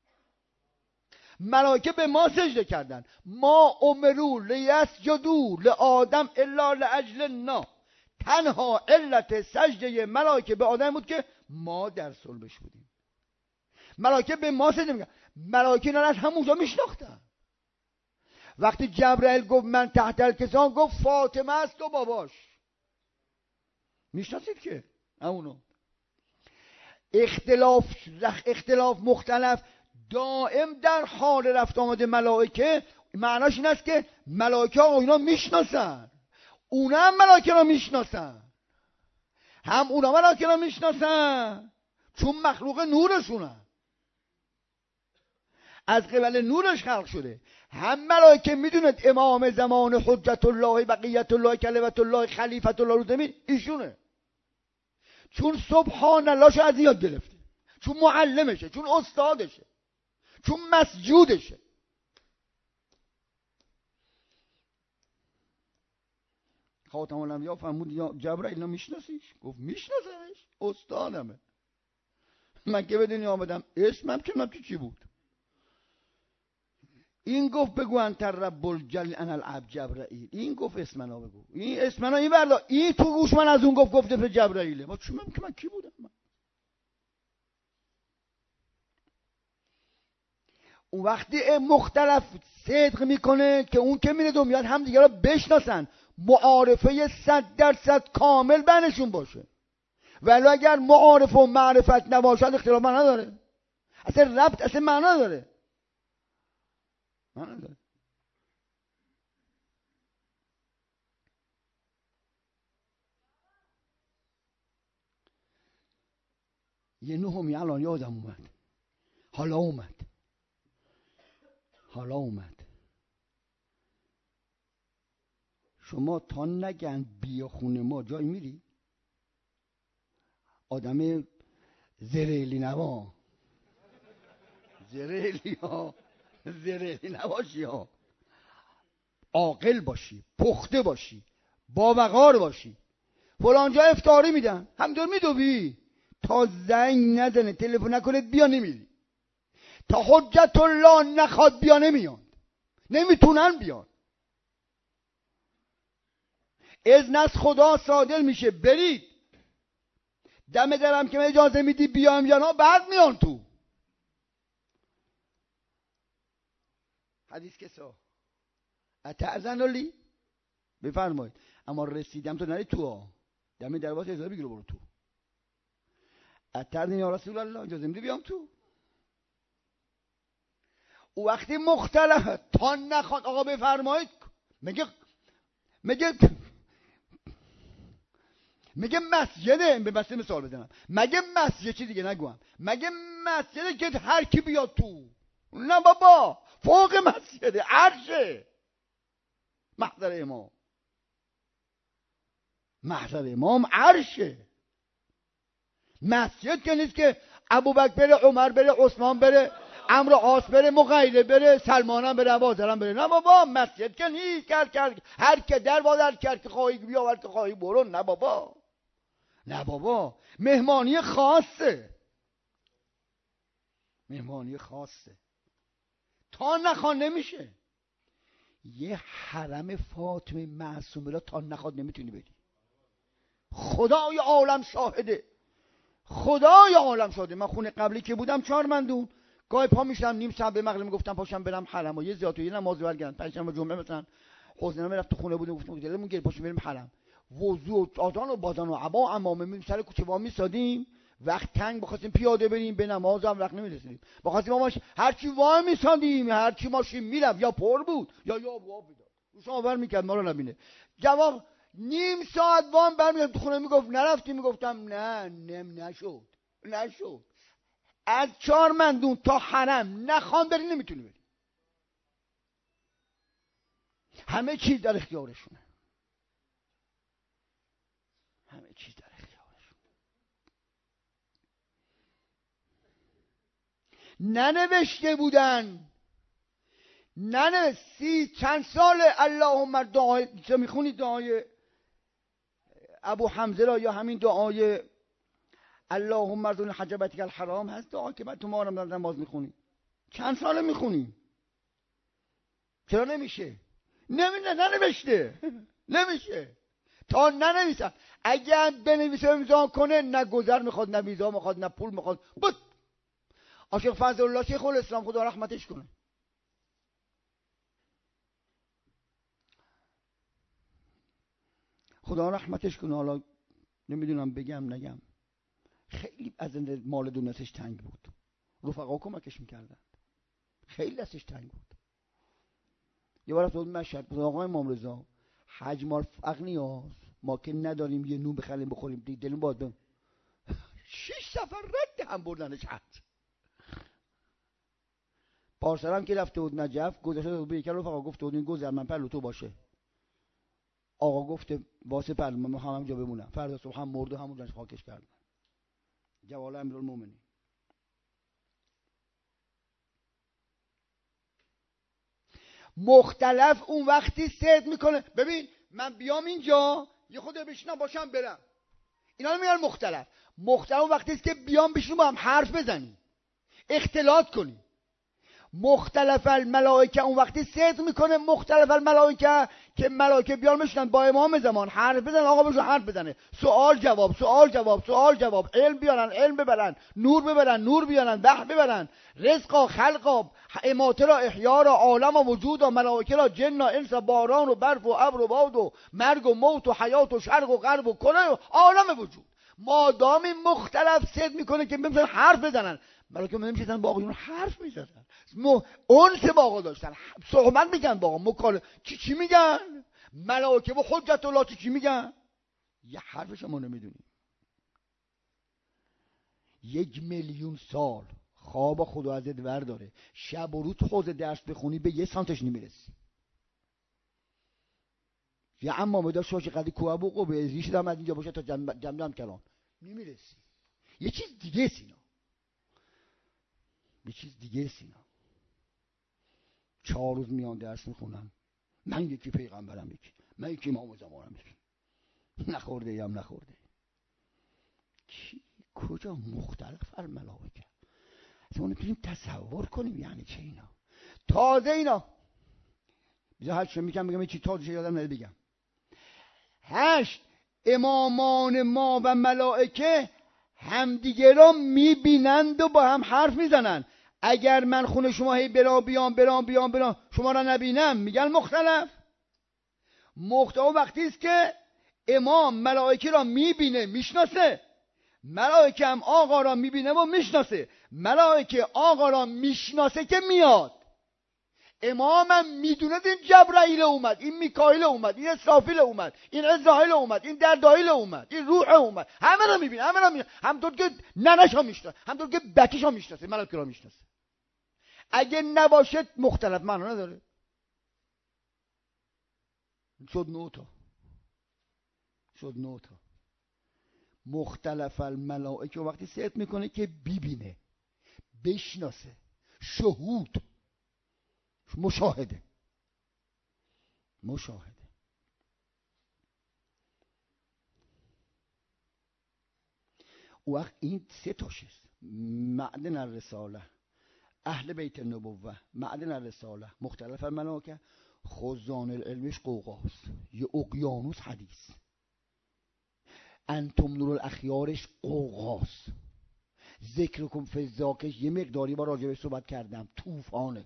ملائکه به ما سجده کردن. ما امرو لیسجدوا لآدم الا لاجل النا. تنها علت سجده ملائکه به آدم بود که ما در صلبش بودیم. ملائکه به ما سجده میکنن. ملائکه نه از همونجا میشناختن. وقتی جبرئیل گفت من تحت الکسان، گفت فاطمه است و باباش. میشناسید که همونو. اختلاف اختلاف مختلف دائم در حال رفت آمد ملائکه، معناش این است که ملائکه ها اینا میشناسن، اونا هم ملائکه را میشناسن، هم اونا ملائکه را میشناسن چون مخلوق نورشونن، از قبل نورش خلق شده. هم ملائکه میدونید امام زمان، حجت الله، بقیت الله، کلمت الله، خلیفت الله رو زمین ایشونه، چون سبحان الله شو از این یاد گرفته، چون معلمشه، چون استادشه، چون مسجودشه. خاتم الانبیا فرمود یا جبرائیل میشناسیش؟ گفت میشناسمش، استادمه. من که به دنیا آمدم اسمم که من تو چی بود؟ این گفت بگو انت رب الجل انا العبد جبرائیل، این گفت اسمنا بگو، این اسمنا این برلا، این تو گوش من از اون گفت گفته به جبرائیله. ما چون من که من کی بودم؟ من اون وقتی مختلف صدق میکنه که اون که میره دنیا هم دیگه را بشناسن، معارفه صد درصد کامل بینشون باشه. ولی اگر معارفه و معرفت نباشد اختلاف معنا نداره، اصلا ربط اصلا معنا نداره، معنا نداره. یه نهمی الان یادم اومد، حالا اومد حالا اومد شما تا نگن بیا خونه ما جایی میری؟ آدم زریلی نوا، زریلی ها، زریلی نباشی ها، عاقل باشی، پخته باشی، باوقار باشی. فلانجا افطاری میدن، همدور میدوی تا زنگ نزنه، تلفن نکنه بیا نمیری، تا حجت الله نخواد بیا نمیان، نمیتونن بیان. اذن از خدا صادر میشه برید، دم درم که اجازه میدی بیام یا نه بعد میان تو. حدیث کسا اتعزن لی بفرمایید، اما رسیدم تو نری تو ها، دم در باز اجازه بگیرو برو تو. اتعزن یا رسول الله اجازه میدی بیام تو. او وقتی مختلف تا نخواد آقا بفرمایید، میگه میگه میگه مسجده، به بسته مثال بزنم، مگه مسجد چی دیگه نگوام، مگه مسجده که هر کی بیاد تو؟ نه بابا، فوق مسجده، عرشه، محضر امام، محضر امام عرشه. مسجد که نیست که ابوبکر بره، عمر بره، عثمان بره، عمرو عاص بره، مغیره بره، سلمانم بره، ابوذرم بره. نه بابا، مسجد که نیست کرد کرد هر که در بازار کرد که خواهی بیا، هر که خواهی برو. نه بابا، نه بابا، مهمانی خاصه، مهمانی خاصه، تا نخواد نمیشه. یه حرم فاطمه معصومه را تا نخواد نمیتونی بری. خدای عالم شاهده، خدای عالم شاهده. من خونه قبلی که بودم چهار مندون، گاهی پا میشم نیم ساعت به مغرب میگفتم پاشم برم حرم و یه زیادی یه نماز برگردم، پنجشنبه جمعه مثلا حسین رفت تو خونه بودم، گفتم دلمون گیر پاشیم بریم حرم، وضو و آذان و بازان و عبا عمامه می سر کوچه وا میسادیم، وقت تنگ بخواستیم پیاده بریم به نماز هم وقت نمیرسیدیم، بخواستیم ماش هر چی وا میسادیم، هر چی ماشین میرفت یا پر بود یا یا وا بود، روشون بر میکرد ما رو نبینه. جواب نیم ساعت وام برمیگرد تو خونه، میگفت نرفتی؟ میگفتم نه نم نشد نشد. از چهار مندون تا حرم نخوام بری نمیتونی بری، همه چیز در اختیارشونه، همه چیز در اختیارشون. ننوشته بودن، ننوشته سی چند سال اللهم دعای چه میخونی، دعای ابو حمزه را یا همین دعای اللهم ارزقنا حج بیتک الحرام هست، دعا که بعد تو ما رو نماز میخونی، چند ساله میخونی؟ چرا نمیشه؟ نمیشه، ننوشته نمیشه تا ننویسن. اگر بنویسه امضا کنه، نه گذر میخواد، نه ویزا میخواد، نه پول میخواد. بود عاشق فضل الله شیخ الاسلام خدا رحمتش کنه، خدا رحمتش کنه، حالا نمیدونم بگم نگم، خیلی از مال دونستش تنگ بود، رفقا کمکش میکردن، خیلی دستش تنگ بود. یه بار افتاد مشهد بود آقای امام رضا حج مال اغنیاست، ما که نداریم یه نون بخریم بخوریم دلمون باز بم شش سفر رد هم بردنش حج. پارسال که رفته بود نجف گذاشته بود به یکی رفقا گفته بود این گذر من پهلو تو باشه. آقا گفته واسه پهلو من هم همونجا بمونم. فردا صبح هم مرد و همون رنج خاکش کردن. جوال امیرالمومنین. مختلف اون وقتی صدق میکنه. ببین من بیام اینجا یه خود بشینم باشم برم، اینا رو میگن مختلف. مختلف اون وقتی است که بیام بشینم با هم حرف بزنیم، اختلاط کنیم. مختلف الملائکه اون وقتی صدق میکنه. مختلف الملائکه که ملائکه بیان بشینن با امام زمان حرف بزنن، آقا بشون حرف بزنه، سوال جواب سوال جواب سوال جواب، علم بیارن علم ببرن، نور ببرن نور بیارن، وحی ببرن، رزقا خلقا اماته را احیا را عالم و وجود و ملائکه را جن و انس، باران و برف و ابر و باد و مرگ و موت و حیات و شرق و غرب و کله و عالم وجود. مادام این مختلف صدق میکنه که بمیشن حرف بزنن. ملائکه نمیشن با آقایون حرف میزدن، اونس با آقا داشتن، صحبت میگن با آقا، مکالمه. چی چی میگن ملائکه و حجت الله؟ چی چی میگن؟ یه حرفش ما نمیدونیم. یک میلیون سال خواب خدا ازت ور داره، شب و روز خود درس بخونی به یه سانتش نمیرسی. یا اما مدار شاش قدی کوه و قبه ریش دام از اینجا باشه تا جمع جمع کلان نمیرسی. یه چیز دیگه سینا، یه چیز دیگه سینا. چهار روز میان درس میخونم، من یکی پیغمبرم، یکی من یکی امام زمانم، یکی نخورده یم نخورده. کی کجا مختلف الملائکه؟ اصلا نمیتونیم تصور کنیم یعنی چه اینا. تازه اینا بیزا هشت میگم بگم چی تازه چه یادم نده بگم. هشت امامان ما و ملائکه همدیگه را میبینند و با هم حرف میزنند. اگر من خونه شما هی برام بیام برام بیام برام شما را نبینم میگن مختلف. مختلف وقتی است که امام ملائکه را میبینه میشناسه، ملائکه هم آقا را میبینه و میشناسه. ملائکه آقا را میشناسه که میاد. امامم میدونه این جبرائیل اومد، این میکائیل اومد، این اسرافیل اومد، این عزرائیل اومد، این دردائیل اومد، این روح اومد. همه را میبینه، همه را میبینه. همطور که ننش ها میشناسه، همطور که بچه‌ش ها میشناسه، ملائکه را میشناسه. اگه نباشه مختلف معنا نداره. شد نوتا شد نوتا مختلف الملائکه وقتی صدق میکنه که ببینه، بشناسه، شهود، مشاهده مشاهده. او وقت این سه تاشست: معدن الرساله، اهل بیت النبوه، معدن الرساله، مختلف الملائکه. خزان العلمش قوقاست، یه اقیانوس حدیث. انتم نور الاخیارش قوقاست. ذکرکم فی الذاکش یه مقداری با راجبش صحبت کردم، طوفانه.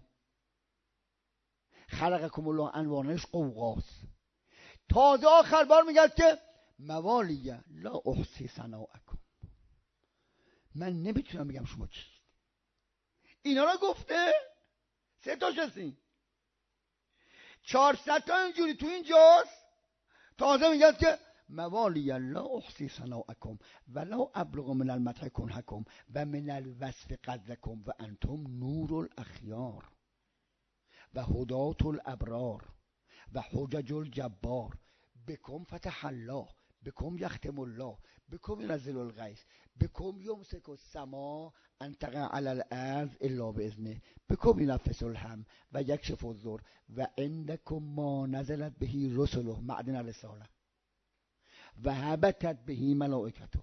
خلقکم الله انوانش قوقاست. تازه آخر بار میگه که موالی لا احصی ثناءکم، من نمیتونم بگم شما چی. اینا رو گفته سه تاش هستین، چهارصد تا اینجوری تو اینجاست. تازه میگه که موالی لا احصی ثناءکم ولا ابلغ من المدح کنحکم و من الوصف قدرکم و انتم نور الاخیار و هدات الابرار و حجج الجبار. بکم فتح الله، بکم یختم الله، بکم ینزل الغیث، بکم یمسک السما ان تقع علی الارض الا باذنه، بکم ینفس الهم و یکشف الضر و عندکم ما نزلت بهی رسله معدن الرساله و هبتت بهی ملائکته.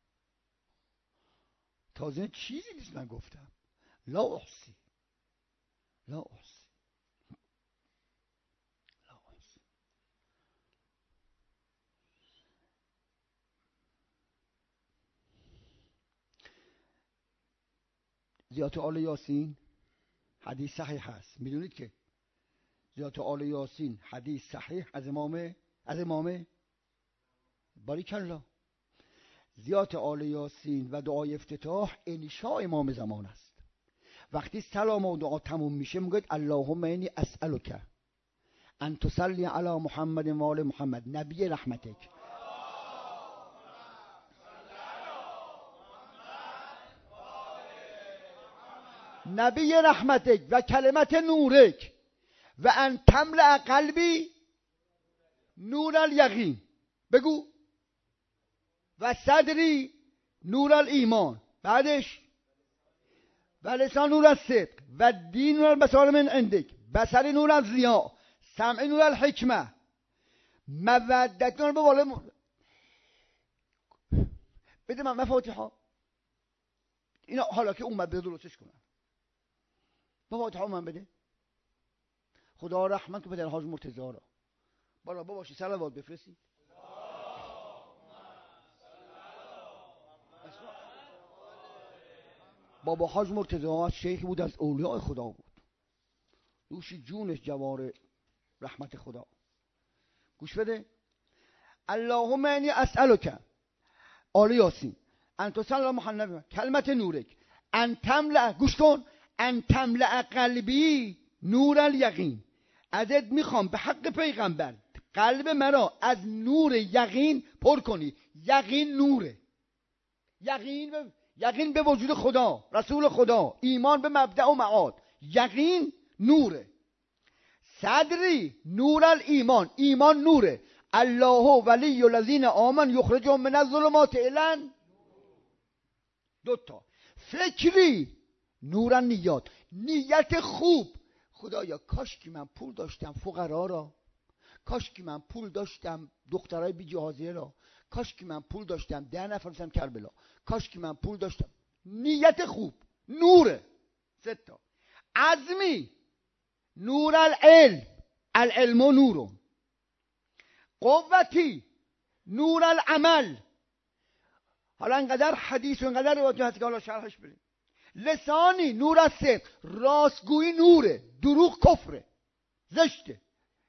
تازه چیزی نیست من گفتم. لا احصی لا احصی لا احصی. زیارت آل یاسین حدیث صحیح هست، میدونید که زیارت آل یاسین حدیث صحیح از امام از امام باریکالله. زیارت آل یاسین و دعای افتتاح انشاء امام زمان است. وقتی سلام و دعا تموم میشه میگید اللهم انی اسألک ان تصلی علی محمد و آل محمد نبی رحمتک. نبی رحمتک و کلمت نورک و ان تملأ قلبی نور الیقین. بگو و صدری نور الایمان. بعدش و لسان نور الصدق و دین نور البصار من عندک بصر نور الضیاء سمع نور الحکمه مودت نور به بالا م... بده من مفاتیحا اینا حالا که اومد بده درستش کنم. مفاتیحا من بده. خدا رحمت کنه پدر حاج مرتضی را. بالا باباشی صلوات بفرستی. بابا حاج مرتضی از شیخی بود از اولیاء خدا بود. دوشی جونش جوار رحمت خدا. گوش بده. اللهم انی اسألک آل یاسین ان تصلی محمد کلمت نورک ان تملأ گوش کن ان تملأ قلبی نور الیقین. ازت میخوام به حق پیغمبر قلب مرا از نور یقین پر کنی. یقین نوره. یقین به یقین به وجود خدا، رسول خدا، ایمان به مبدأ و معاد. یقین نوره. صدری نور الایمان. ایمان نوره. الله ولی الذین آمنوا یخرجهم من الظلمات الی دو تا. فکری نور النیات. نیت خوب. خدایا کاش که من پول داشتم فقرا را، کاش که من پول داشتم دخترای بی جهازیه را، کاش که من پول داشتم ده نفر بشم کربلا، کاش که من پول داشتم. نیت خوب نوره. سه تا. عزمی نور العلم. العلم نور. قوتی نور العمل. حالا انقدر حدیث و انقدر روایت هست که حالا شرحش بریم. لسانی نور الصدق. راستگویی نوره. دروغ کفره زشته.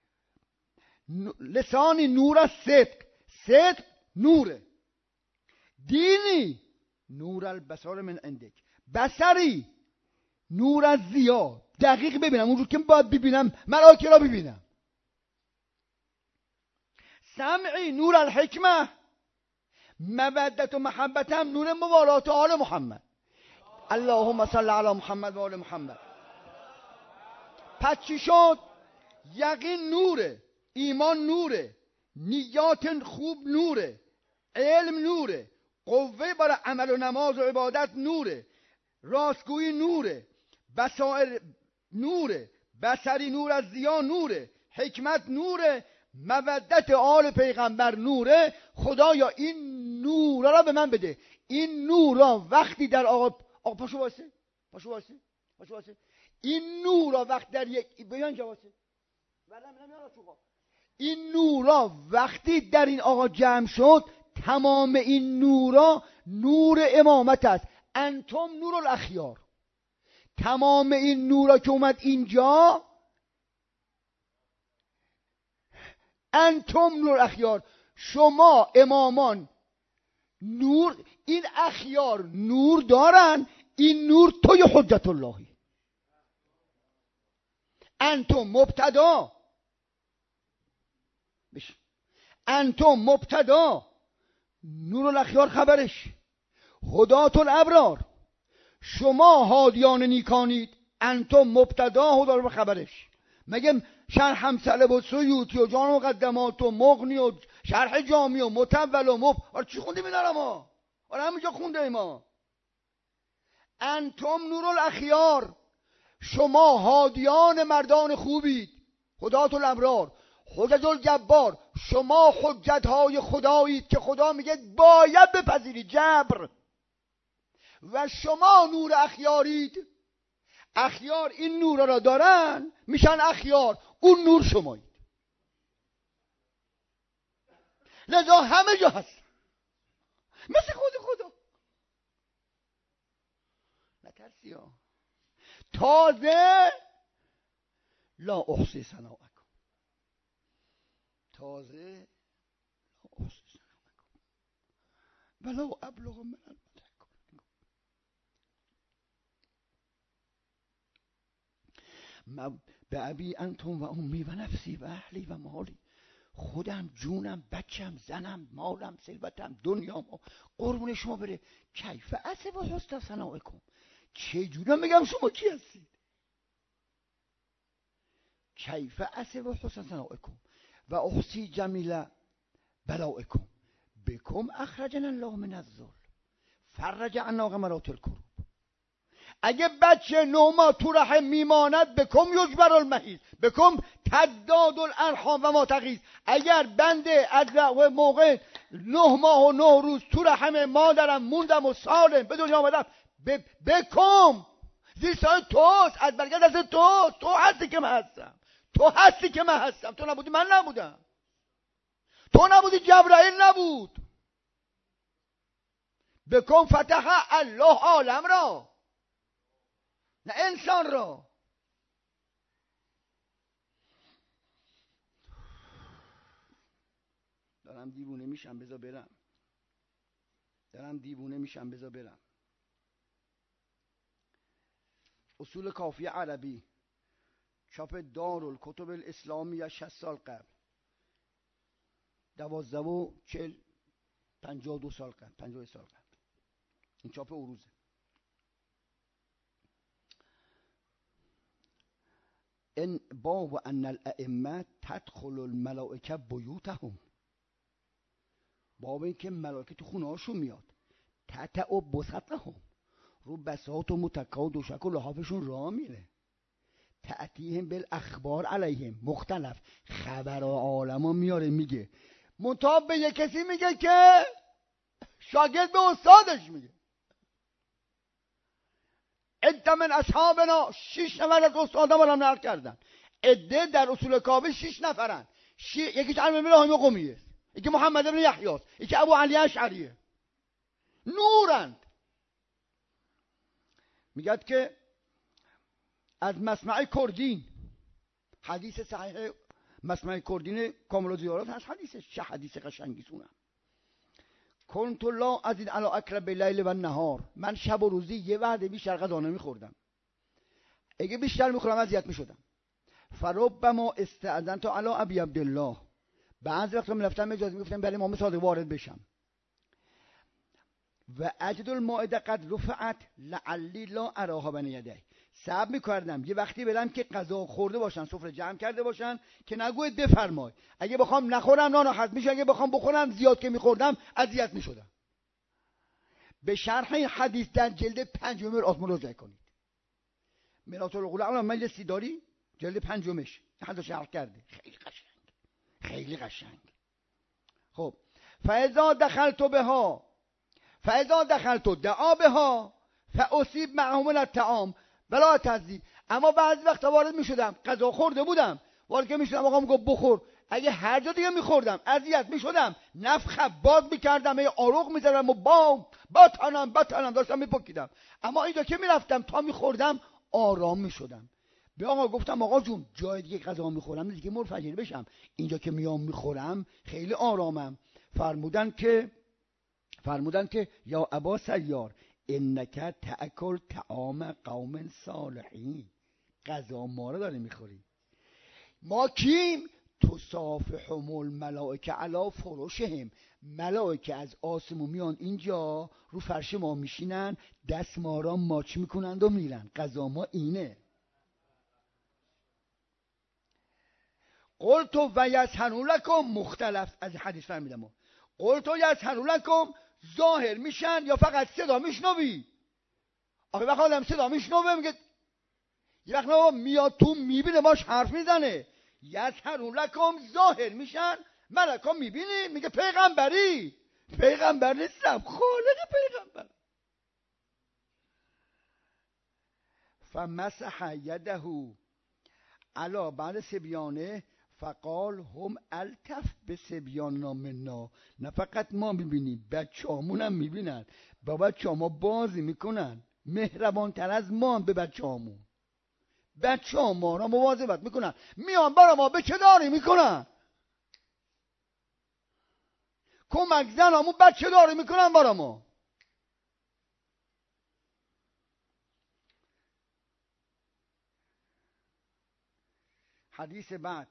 لسانی نور الصدق. صدق نوره. دینی نور البصار من عندک. بصری نور الضیاء. دقیق ببینم اونجور که باید ببینم ملائکه را ببینم. سمعی نور الحکمه. مودت و محبتم نور موالات آل محمد. اللهم صل علی محمد و آل محمد. پس چی شد؟ یقین نوره. ایمان نوره. نیات خوب نوره. علم نوره. قوه برای عمل و نماز و عبادت نوره. راستگویی نوره. بصائر نوره. بصری نور از ضیا نوره. حکمت نوره. مودت آل پیغمبر نوره. خدایا این نورا را به من بده. این نورا وقتی در آقا آقا پاشو واسه پاشو واسه پاشو واسه این نورا وقتی در یک بیان جا واسه این نورا وقتی در این آقا جمع شد تمام این نورا نور امامت است. انتم نور الاخیار. تمام این نورا که اومد اینجا انتم نور اخیار. شما امامان نور. این اخیار نور دارن. این نور توی حجت اللهی. انتم مبتدا بش. انتم مبتدا نور الاخیار خبرش. هدات الابرار. شما هادیان نیکانید. انتم مبتدا هدات خبرش. مگه شرح همسله و سیوطی و جان و مقدمات و مغنی و شرح جامی و متول و مب آره چی خوندیم این دارم ها؟ آره همینجا خونده ما. انتم نور الاخیار. شما هادیان مردان خوبید. هدات الابرار. حجت الجبار. شما حجت های خدایید که خدا میگه باید بپذیرید. جبر. و شما نور اخیارید. اخیار این نور را دارن میشن اخیار. اون نور شمایید. لذا همه جا هست مثل خود خدا. نترسی ها. تازه لا احصی ثناءکم. تازه لا احصی ثناءکم ولو ابلغ من المدح. به ابی انتم و امی و نفسی و اهلی و مالی، خودم، جونم، بچم، زنم، مالم، ثروتم، دنیام قربون شما بره. کیف اسب و حسن ثنائکم، چه جوری میگم شما کی هستید؟ کیف اسب و حسن ثنائکم و احصی جمیل بلائکم بکم اخرجنا الله من الذل فرج عنا غمرات الکروب. اگه بچه نوما تو رحم میماند بکم یجبر المحیض بکم تداد الارحام و ما تغیظ. اگر بنده از موقع نه ماه و نه روز تو رحم مادرم موندم و سالم به دنیا آمدم بکم، زیر سایه توست، از برگرد دست توست، تو هستی که من هستم، تو هستی که من هستم، تو نبودی من نبودم، تو نبودی جبرائیل نبود. بکن فتح الله عالم را، نه انسان را. دارم دیوونه میشم بذار برم، دارم دیوونه میشم بذار برم. اصول کافی عربی، چاپ دارالکتب الاسلامی شصت سال قبل، دوازده و چل پنجاه و دو سال قبل، پنجاه سال قبل. این چاپ عروضه. ان باب ان الائمه تدخل الملائکه بیوتهم، باب این که ملائکه تو خونه هاشون میاد، تتع بسطهم، رو بساط و متکا و دوشک و لحافشون راه میره، تأتیهم بالاخبار علیهم مختلف، خبر عالمو میاره میگه. منتها به یه کسی میگه که شاگرد به استادش میگه. عده من اصحابنا، شش نفر از استادا برام نقل کردن. عده در اصول کافی شش نفرن. شی... یکیش علم ابراهیم قمیه، یکی محمد ابن یحیی، یکی ابو علی اشعریه. نورند. میگد که از مسمع کردین، حدیث صحیح مسمع کردین کامل زیارات هست، حدیثش چه حدیث قشنگی سونم. کنت لا ازید علی اکل باللیل و نهار، من شب و روزی یه وعده بیشتر غذا نمیخوردم، اگه بیشتر میخورم اذیت میشدم. فربما استاذنت علی ابی عبدالله، بعضی وقتا میرفتم اجازه میگفتم برای امام صادق وارد بشم. و اجد المائده قد رفعت لعلی لا اراها بین یدی، صبر میکردم یه وقتی برم که غذا خورده باشن، سفره جمع کرده باشن که نگوید بفرمای. اگه بخوام نخورم ناراحت میشه، اگه بخوام بخورم زیاد که میخوردم اذیت میشدم. به شرح این حدیث در جلد پنجم آسمان رجوع کنید. مرات العقول اون مجلسی داری جلد پنجمش حتی شرح کرده، خیلی قشنگ، خیلی قشنگ. خب فاذا دخلت بها فاذا دخلت دعا بها فاصيب معهم الطعام بلا تعذیب. اما بعضی وقتا وارد میشدم، غذا خورده بودم، وارد که میشدم آقا میگفت بخور، اگه هر جا دیگه میخوردم اذیت میشدم، نفخ باز میکردم، یه آروغ میزدم و بام بطنم بطنم داشتم میپکیدم. اما اینجا که میرفتم تا میخوردم آرام میشدم. به آقا گفتم آقا جون جای دیگه غذا میخورم دیگه منفجر بشم، اینجا که میام میخورم خیلی آرامم. فرمودن که فرمودن که یا ابا سیار انک تأکل طعام قوم صالحین، غذا ما رو داره میخوری. ما کیم؟ تصافحهم الملائکه علی فرشهم، ملائکه از آسمون میان اینجا رو فرش ما میشینن، دست ما را ماچ میکنند و میرن. غذا ما اینه. قلت و یسهنوا لکم، مختلف از حدیث فهمیدم. قلت و یسهنوا لکم، ظاهر میشن یا فقط صدا میشنوی؟ آخه وقت آدم صدا میشنوه میگه، یه وقت میاد تو میبینه باش حرف میزنه. یسهنوا لکم ظاهر میشن، ملکا میبینی میگه پیغمبری. پیغمبر نیستم، خالق پیغمبر. فمسح یده علی بعد سبیانه فقال هم التف به سبیاننا منا، نه فقط ما میبینیم بچه همون هم میبینن، با بچه ما بازی میکنن، مهربان تر از ما به بچه همون. بچه ها ما را مواظبت میکنن، میان برا ما به چه داری میکنن، کمک زن همون بچه داری میکنن برا ما. حدیث بعد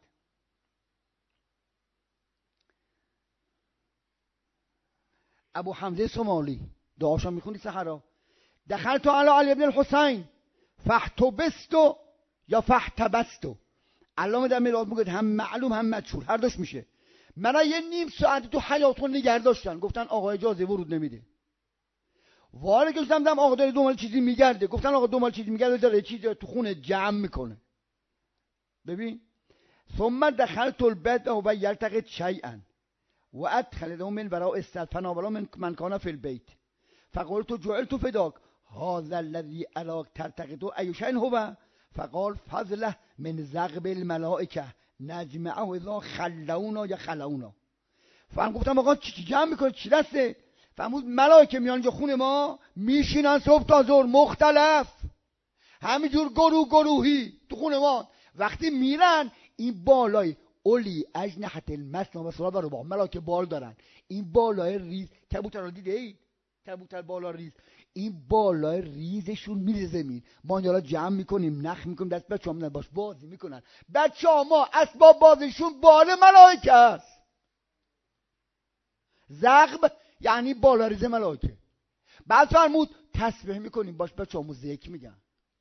ابو حمزه سومالی دعاشو میخونی سحرا. دخلت علی علی ابن الحسین فاحتبستو یا فاحتبستو، علامه در میلاد میگه هم معلوم هم مجهول، هر دوش میشه. من یه نیم ساعت تو حیاطون نگه داشتن، گفتن آقا اجازه ورود نمیده. وارد که شدم آقا داره دنبال چیزی میگرده، گفتن آقا دنبال چیزی میگرده، داره چیزی تو خونه جمع میکنه. ببین ثم دخلت البيت و يلتقط شيئا وادخل من وراء السد فناولا من من كان في البيت فقلت جعلت فداك هذا الذي اراك تلتقط اي شيء هو فقال فضله من زغب الملائكه نجمعه اذا خلونا یا خلونا. فهم گفتم آقا چی جمع میکنه، چی دسته؟ فهمود ملائکه میان اینجا خونه ما میشینن صبح تا ظهر مختلف، همینجور گروه گروهی تو خونه ما. وقتی میرن این بالای اولی اجنحت المثنی و ثلاث و رباع، ملائکه بال دارن. این بالای ریز کبوتر رو دیده اید؟ کبوتر بالا ریز، این بالای ریزشون میره زمین. ما اینجا جمع میکنیم، نخ میکنیم، دست بچه‌ها میدن باش بازی میکنن. بچه‌ها ما اسباب بازیشون بال ملائکه است. زغب یعنی بالا ریز ملائکه. بعد فرمود تسبیح میکنیم باش، بچه‌ها مو ذکر میگن.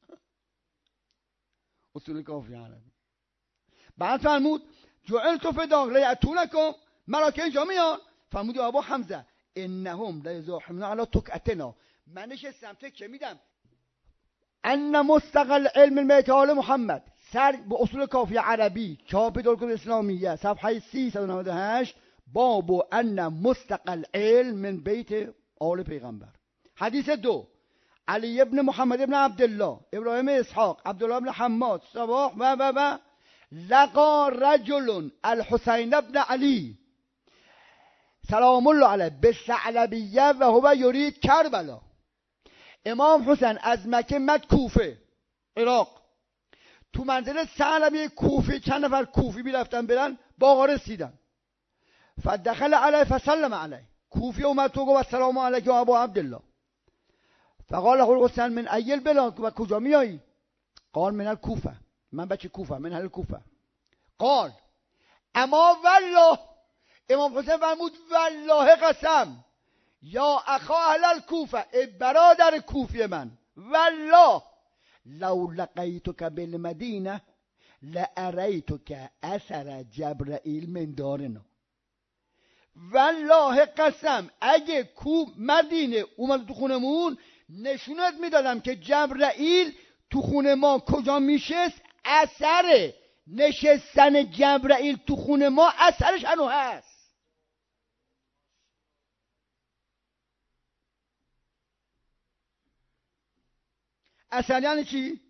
اصول کافی عربی. بعد فرمود جعلت فداک لیأتونکم، ملائکه اینجا میان. فرمود یا ابو حمزه انهم لیزاحمون علی تکعتنا، من نشستم تکه میدم. ان مستقل علم المعتال محمد، سر به اصول کافی عربی چاپ دولت اسلامیه صفحه سیصد و نود و هشت، باب و ان مستقل علم من بیت آل پیغمبر. حدیث دو، علی ابن محمد ابن عبدالله ابراهیم اسحاق عبدالله ابن حماد صباح و و و لقا رجل الحسین ابن علی سلام الله علیه به ثعلبیه و هو یرید کربلا. امام حسین از مکه مد کوفه عراق، تو منزل ثعلبیه کوفه چند نفر کوفی میرفتن برن، باقا رسیدن. فدخل علیه فسلم علیه، کوفی اومد تو گفت السلام علیک یا ابا عبدالله. فقال له الحسین من ای البلاد، و کجا میایی؟ قال من الکوفه، من بچه کوفه، من اهل کوفه. قال اما والله، امام حسین فرمود والله قسم، یا اخا اهل الکوفه، ای برادر کوفی من، والله لو لقیتک بالمدینه لاریتک اثر جبرائیل من دارنا. والله قسم اگه کو مدینه اومد تو خونمون نشونت میدادم که جبرائیل تو خونه ما کجا میشست، اثر نشستن جبرائیل تو خونه ما اثرش هنو هست. اثر یعنی چی؟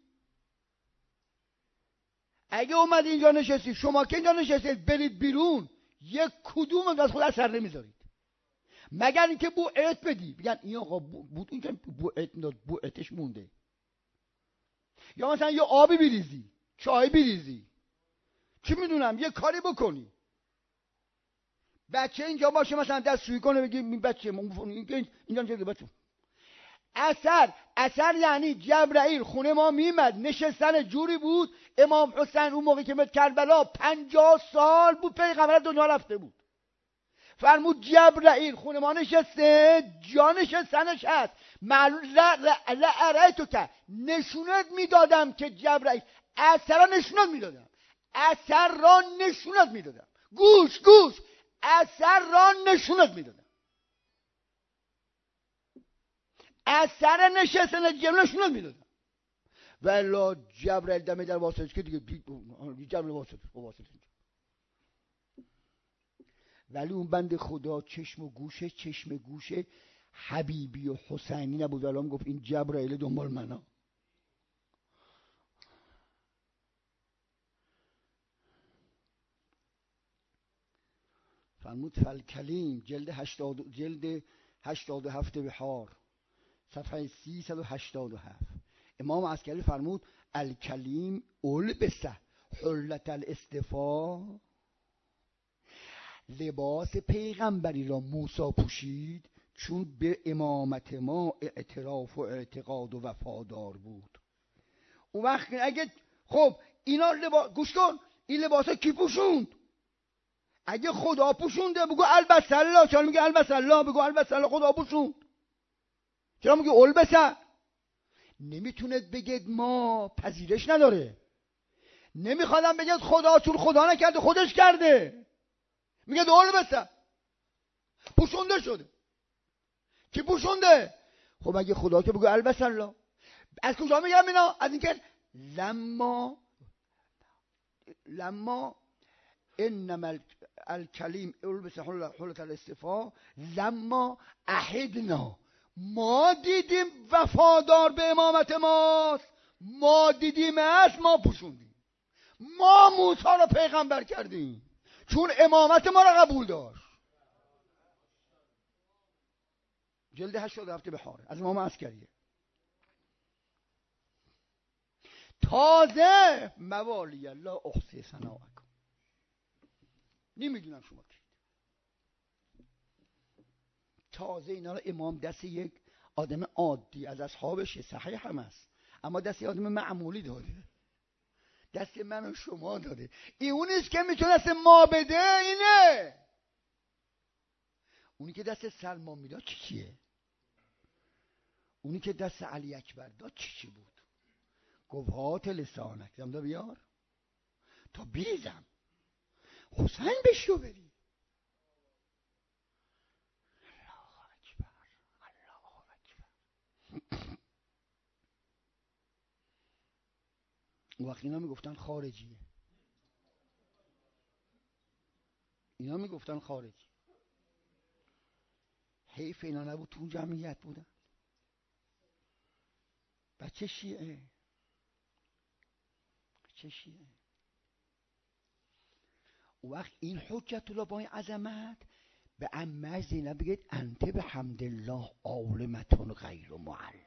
اگه اومد اینجا نشستید، شما که اینجا نشستید برید بیرون، یک کدوم از خود اثر نمیذارید مگر اینکه بو ات بدی، بگن این آقا بود اینجا بو ات میداد، بو اتش مونده. یا مثلا یه آبی بریزی، چای بریزی، چی میدونم یه کاری بکنی، بچه اینجا باشه مثلا دستشویی کنه بگی این بچه اینجا نشسته بچه. اثر اثر یعنی جبرائیل خونه ما میمد نشستن جوری بود. امام حسین اون موقع که مت کربلا پنجاه سال بود پیغمبر دنیا رفته بود. فرمود جبرائیل خونه ما نشسته، جا نشستنش هست. معلوم لعره تو که نشونت میدادم که جبرائیل اثر را نشونت میدادم، اثر را نشونت میدادم، گوش گوش اثر را نشونت میدادم، اثر نشستن جبرائیل نشونت میدادم. ولی جبرائیل دم در واسطش که دیگه جبرائیل واسطش واسطش ولی اون بند خدا چشم و گوشه چشم گوشه حبیبی و حسینی نبود. الان گفت این جبرائیل دنبال منه. فرمود فالکلیم جلد هشتاد جلد هشتاد و هفت بحار صفحه سیصد و هشتاد و هفت. امام عسکری فرمود الکلیم البسه حلت الاصطفا، لباس پیغمبری را موسی پوشید چون به امامت ما اعتراف و اعتقاد و وفادار بود. اون وقت اگه خب اینا لباس گوش کن، این لباسا کی پوشوند؟ اگه خدا پوشونده بگو البس الله. چرا میگه البس الله؟ بگو البس الله خدا پوشوند. چرا میگه البس؟ نمیتونه بگید ما، پذیرش نداره. نمیخوادم بگید خدا، چون خدا نکرده خودش کرده. میگه البس، پوشونده شده. کی پوشونده؟ خب اگه خدا که بگو البس الله. از کجا میگم اینا؟ از اینکه لما لما انما الکلیم البس حلت الاستفا لما احدنا، ما دیدیم وفادار به امامت ماست، ما دیدیم است، ما پوشوندیم، ما موسی رو پیغمبر کردیم چون امامت ما رو قبول داشت. جلد هشتاد هفته بهاره از امام عسکریه. تازه موالی الله احسی ثناءکم. نمیدونم شما کی. تازه اینا رو امام دست یک آدم عادی از اصحابش، صحیح هم است، اما دست یک آدم معمولی داده، دست من و شما داده. این اونیست که میتونست ما بده. اینه اونی که دست سلمان میداد چی چیه؟ اونی که دست علی اکبر داد چی چی بود؟ گفت هات لسانک زمدا بیار تا بیزم حسین بشو بری. الله اکبر، الله اکبر. اون وقت اینا میگفتن خارجیه، اینا میگفتن خارجی. حیف اینا نبود تو جمعیت بودن. بچه شیعه، بچه شیعه. اون وقت این حجت الله با این عظمت به عمه زینب بگید انت به حمد الله عالمتون غیر معلم.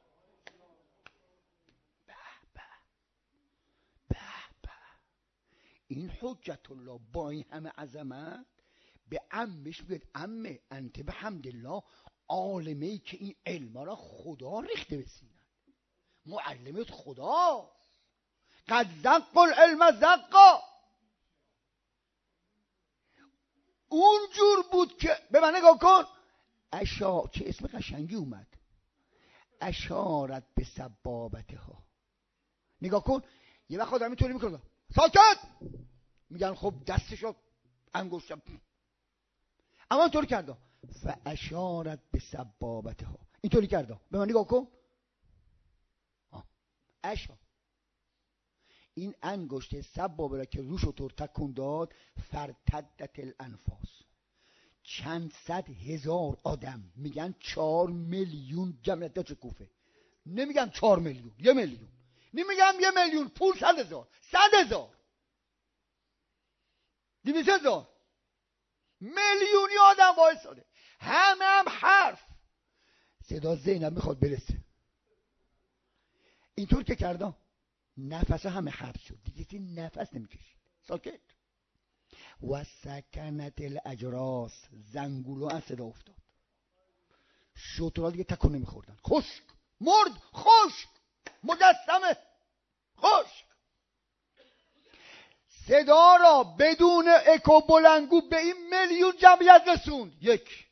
به به به به. این حجت الله با این همه عظمت به عمش بگید عمه انت به حمد الله عالمه ای که این علم را خدا ریخته به سینه، معلمت خدا. قد زق العلم زقا. اونجور بود که به من نگاه کن. اشا چه اسم قشنگی اومد، اشارت به سبابته ها. نگاه کن یه وقت آدم اینطوری میکنه ساکت، میگن خب دستشو انگشتم، اما اینطوری کرده فاشارت به سبابته ها، اینطوری کرده. به من نگاه کن. اشا این انگشت سبابه را که روش و طور تکون داد فرتدت الانفاس. چند صد هزار آدم، میگن چهار میلیون جمعیت چه کوفه، نمیگم چهار میلیون، یه میلیون، نمیگم یه میلیون، پونصد هزار، صد هزار، دویست هزار، میلیونی آدم وایساده، همه هم حرف. صدا زینب میخواد برسه، اینطور که کردم نفس همه حبس شد، دیگه نفس نمیکشید، ساکت. و سکنت الاجراس، زنگولو از صدا افتاد، شترها دیگه تکون نمیخوردن، خشک، مرد، خشک، مجسمه، خشک. صدا را بدون اکو بلنگو به این میلیون جمعیت رسوند. یک،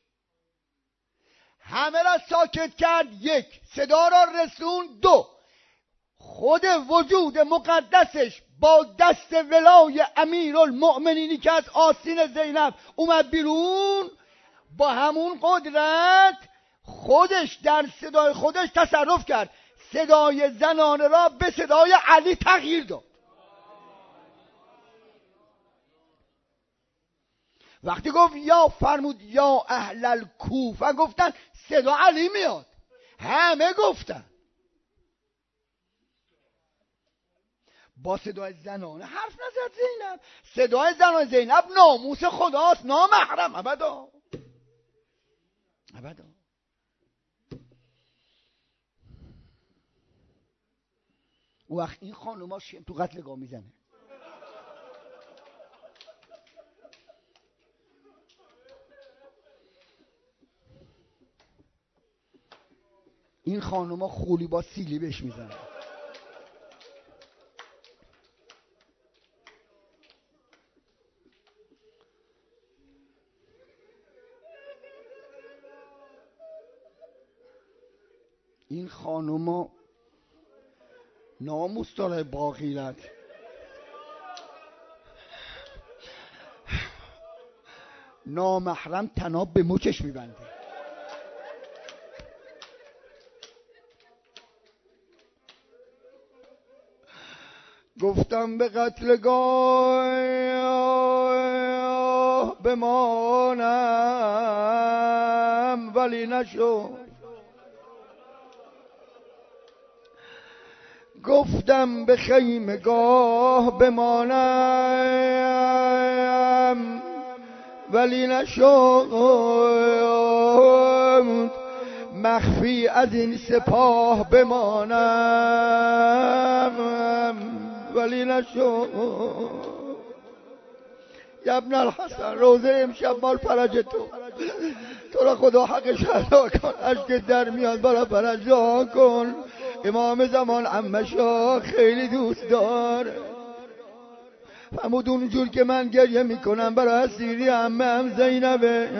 همه را ساکت کرد. یک، صدا را رسوند. دو، خود وجود مقدسش با دست ولای امیرالمؤمنینی که از آستین زینب اومد بیرون، با همون قدرت خودش در صدای خودش تصرف کرد، صدای زنانه را به صدای علی تغییر داد. وقتی گفت یا فرمود یا اهل الکوفه، گفتن صدا علی میاد، همه گفتن. با صدای زنانه حرف نزد زینب. صدای زنانه زینب ناموس خداست، نامحرم، ابدا ابدا. وقت این خانوما شیم تو قتلگاه میزنه. این خانوما خولی با سیلی بهش میزنه. این خانوما ناموس داره با غیرت. نامحرم تناب به مچش میبنده. گفتم به قتلگاه بمانم ولی نشو، گفتم به خیمگاه بمانم ولی نشد، مخفی از این سپاه بمانم ولی نشد. ابن الحسن روزه امشب مال فرج تو، تو را خدا حقش ادا کن، اشک در میاد برا فرج دعا کن. امام زمان عمشا خیلی دوست داره، فرمود اونجور که من گریه میکنم برای اسیری عمه هم زینبه.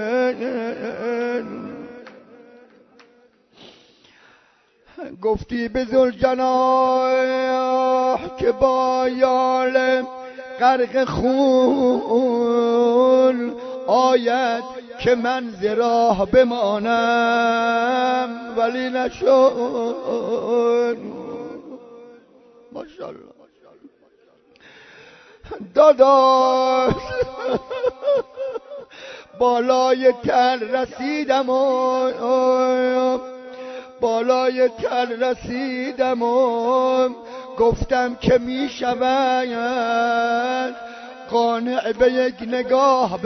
گفتی به ذوالجناح که با یال غرق خون آید که من ز راه بمانم ولی نشد. ماشاءالله داداش بالای تل رسیدم و بالای تل رسیدم و گفتم که می شود قانع به یک نگاه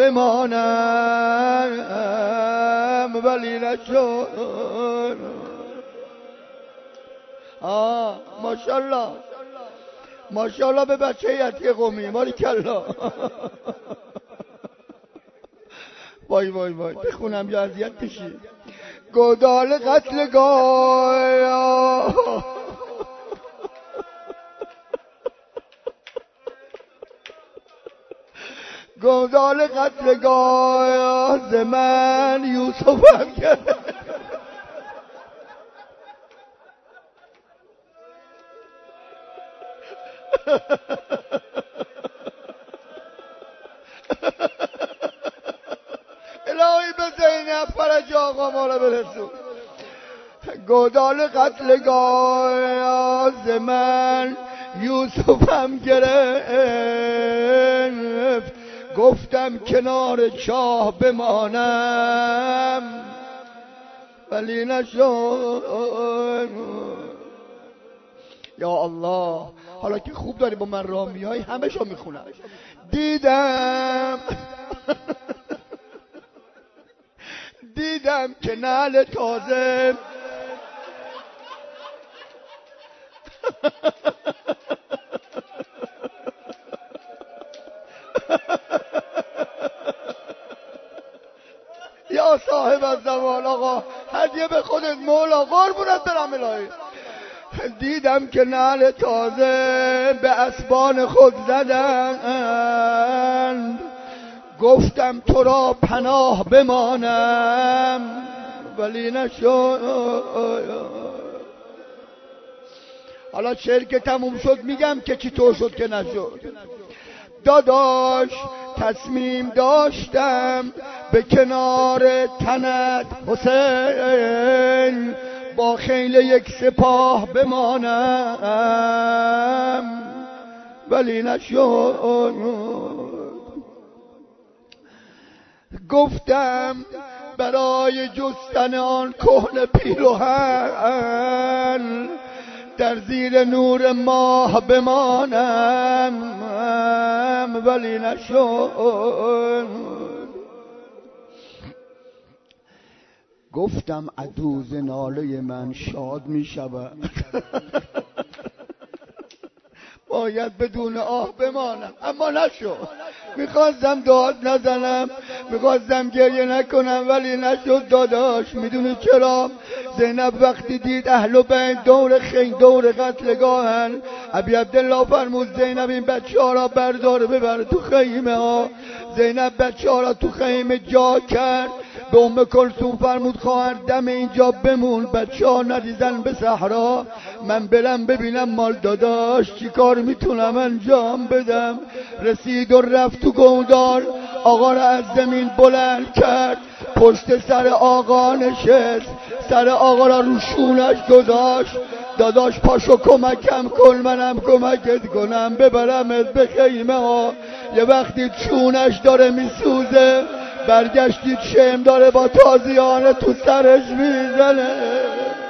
بمانم ولی نشد. آه ماشاءالله ماشاءالله به بچه یتی قومی ماری کلا. وای وای وای بخونم یا اذیت بشی. گودال قتلگاه گودال قتلگاه ز من یوسفم کرد. الهی به زینب فرج آقا ما را برسون. گودال قتلگاه ز من یوسفم گرفت، گفتم کنار چاه بمانم ولی نشد. یا الله حالا که خوب داری با من راه میای همه شو میخونم. دیدم دیدم که نعل تازه یا صاحب الزمان آقا هدیه به خودت مولا قربونت برم الهی. دیدم که نعل تازه به اسبان خود زدند، گفتم تو را پناه بمانم ولی نشد. حالا شعر که تموم شد میگم که چی طور شد که نشد. داداش تصمیم داشتم به کنار تنت حسین با خیل یک سپاه بمانم ولی نشد. گفتم برای جستن آن کهنه پیراهن در زیر نور ماه بمانم ولی نشد. گفتم عدو ز ناله من شاد می شود، باید بدون آه بمانم اما نشد. میخواستم داد نزنم، میخواستم گریه نکنم ولی نشد. داداش میدونی چرا؟ زینب وقتی دید اهل و بیت دور خیل دور قتلگاهن، ابی عبدالله فرمود زینب این بچه ها را بردار ببر تو خیمه ها. زینب بچه ها را تو خیمه جا کرد، به ام کلثوم فرمود خواهر دم اینجا بمون، بچه ها نریزن به صحرا، من برم ببینم مال داداش چی کار میتونم انجام بدم. رسید و رفت تو گودال، آقا را از زمین بلند کرد، پشت سر آقا نشست، سر آقا را رو شونش گذاشت، داداش پاشو کمکم کن منم کمکت کنم ببرمت به خیمه ها. یه وقتی چونش داره میسوزه، برگشتید شم داره با تازیانه تو سرش میزنه.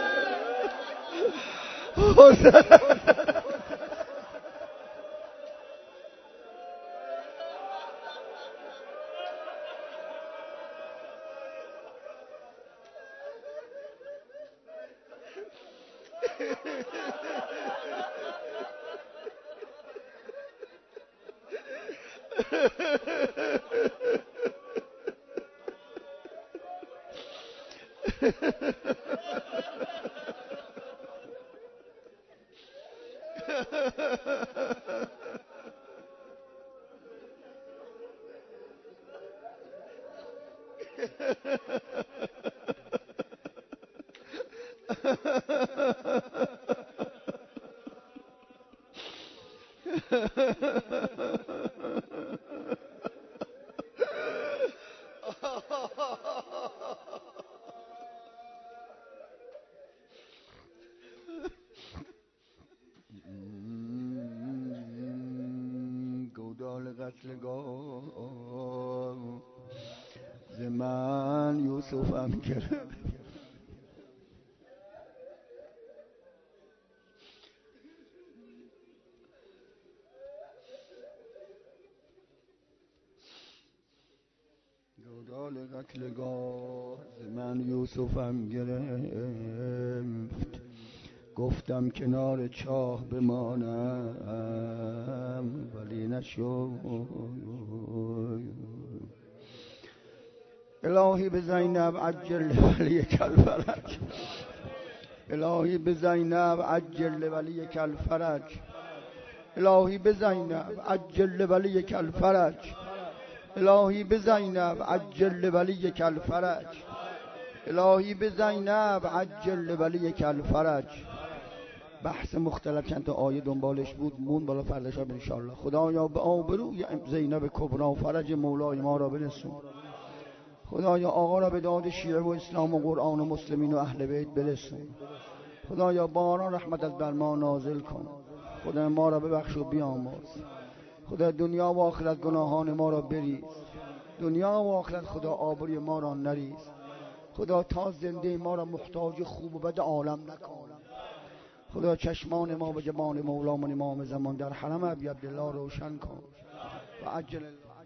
گودال قتلگاه ز من یوسفم گرفت. گودال قتلگاه ز من یوسفم گرفت، گفتم کنار چاه بمانم ولی نشد. الهی به زینب عجل ولی کالفرج، الهی به زینب عجل ولی کالفرج، الهی به زینب عجل ولی کالفرج، الهی به زینب عجل ولی کالفرج، الهی به زینب عجل ولی کالفرج. بحث مختلف چند تا آیه دنبالش بود، مون بالا فردا شب ان شاء الله. خدایا به آبروی زینب کبرا فرج مولای ما را برسون. خدایا آقا را به داد شیعه و اسلام و قرآن و مسلمین و اهل بیت برسون. خدایا باران رحمتت بر ما نازل کن. خدا ما را ببخش و بیامرز. خدا دنیا و آخرت گناهان ما را بریز، دنیا و آخرت خدا آبروی ما را نریز. خدا تا زنده ما را محتاج خوب و بد عالم نکن. خدا چشمان ما به جبان مولامون امام زمان در حرم ابی عبدالله روشن کن و عجل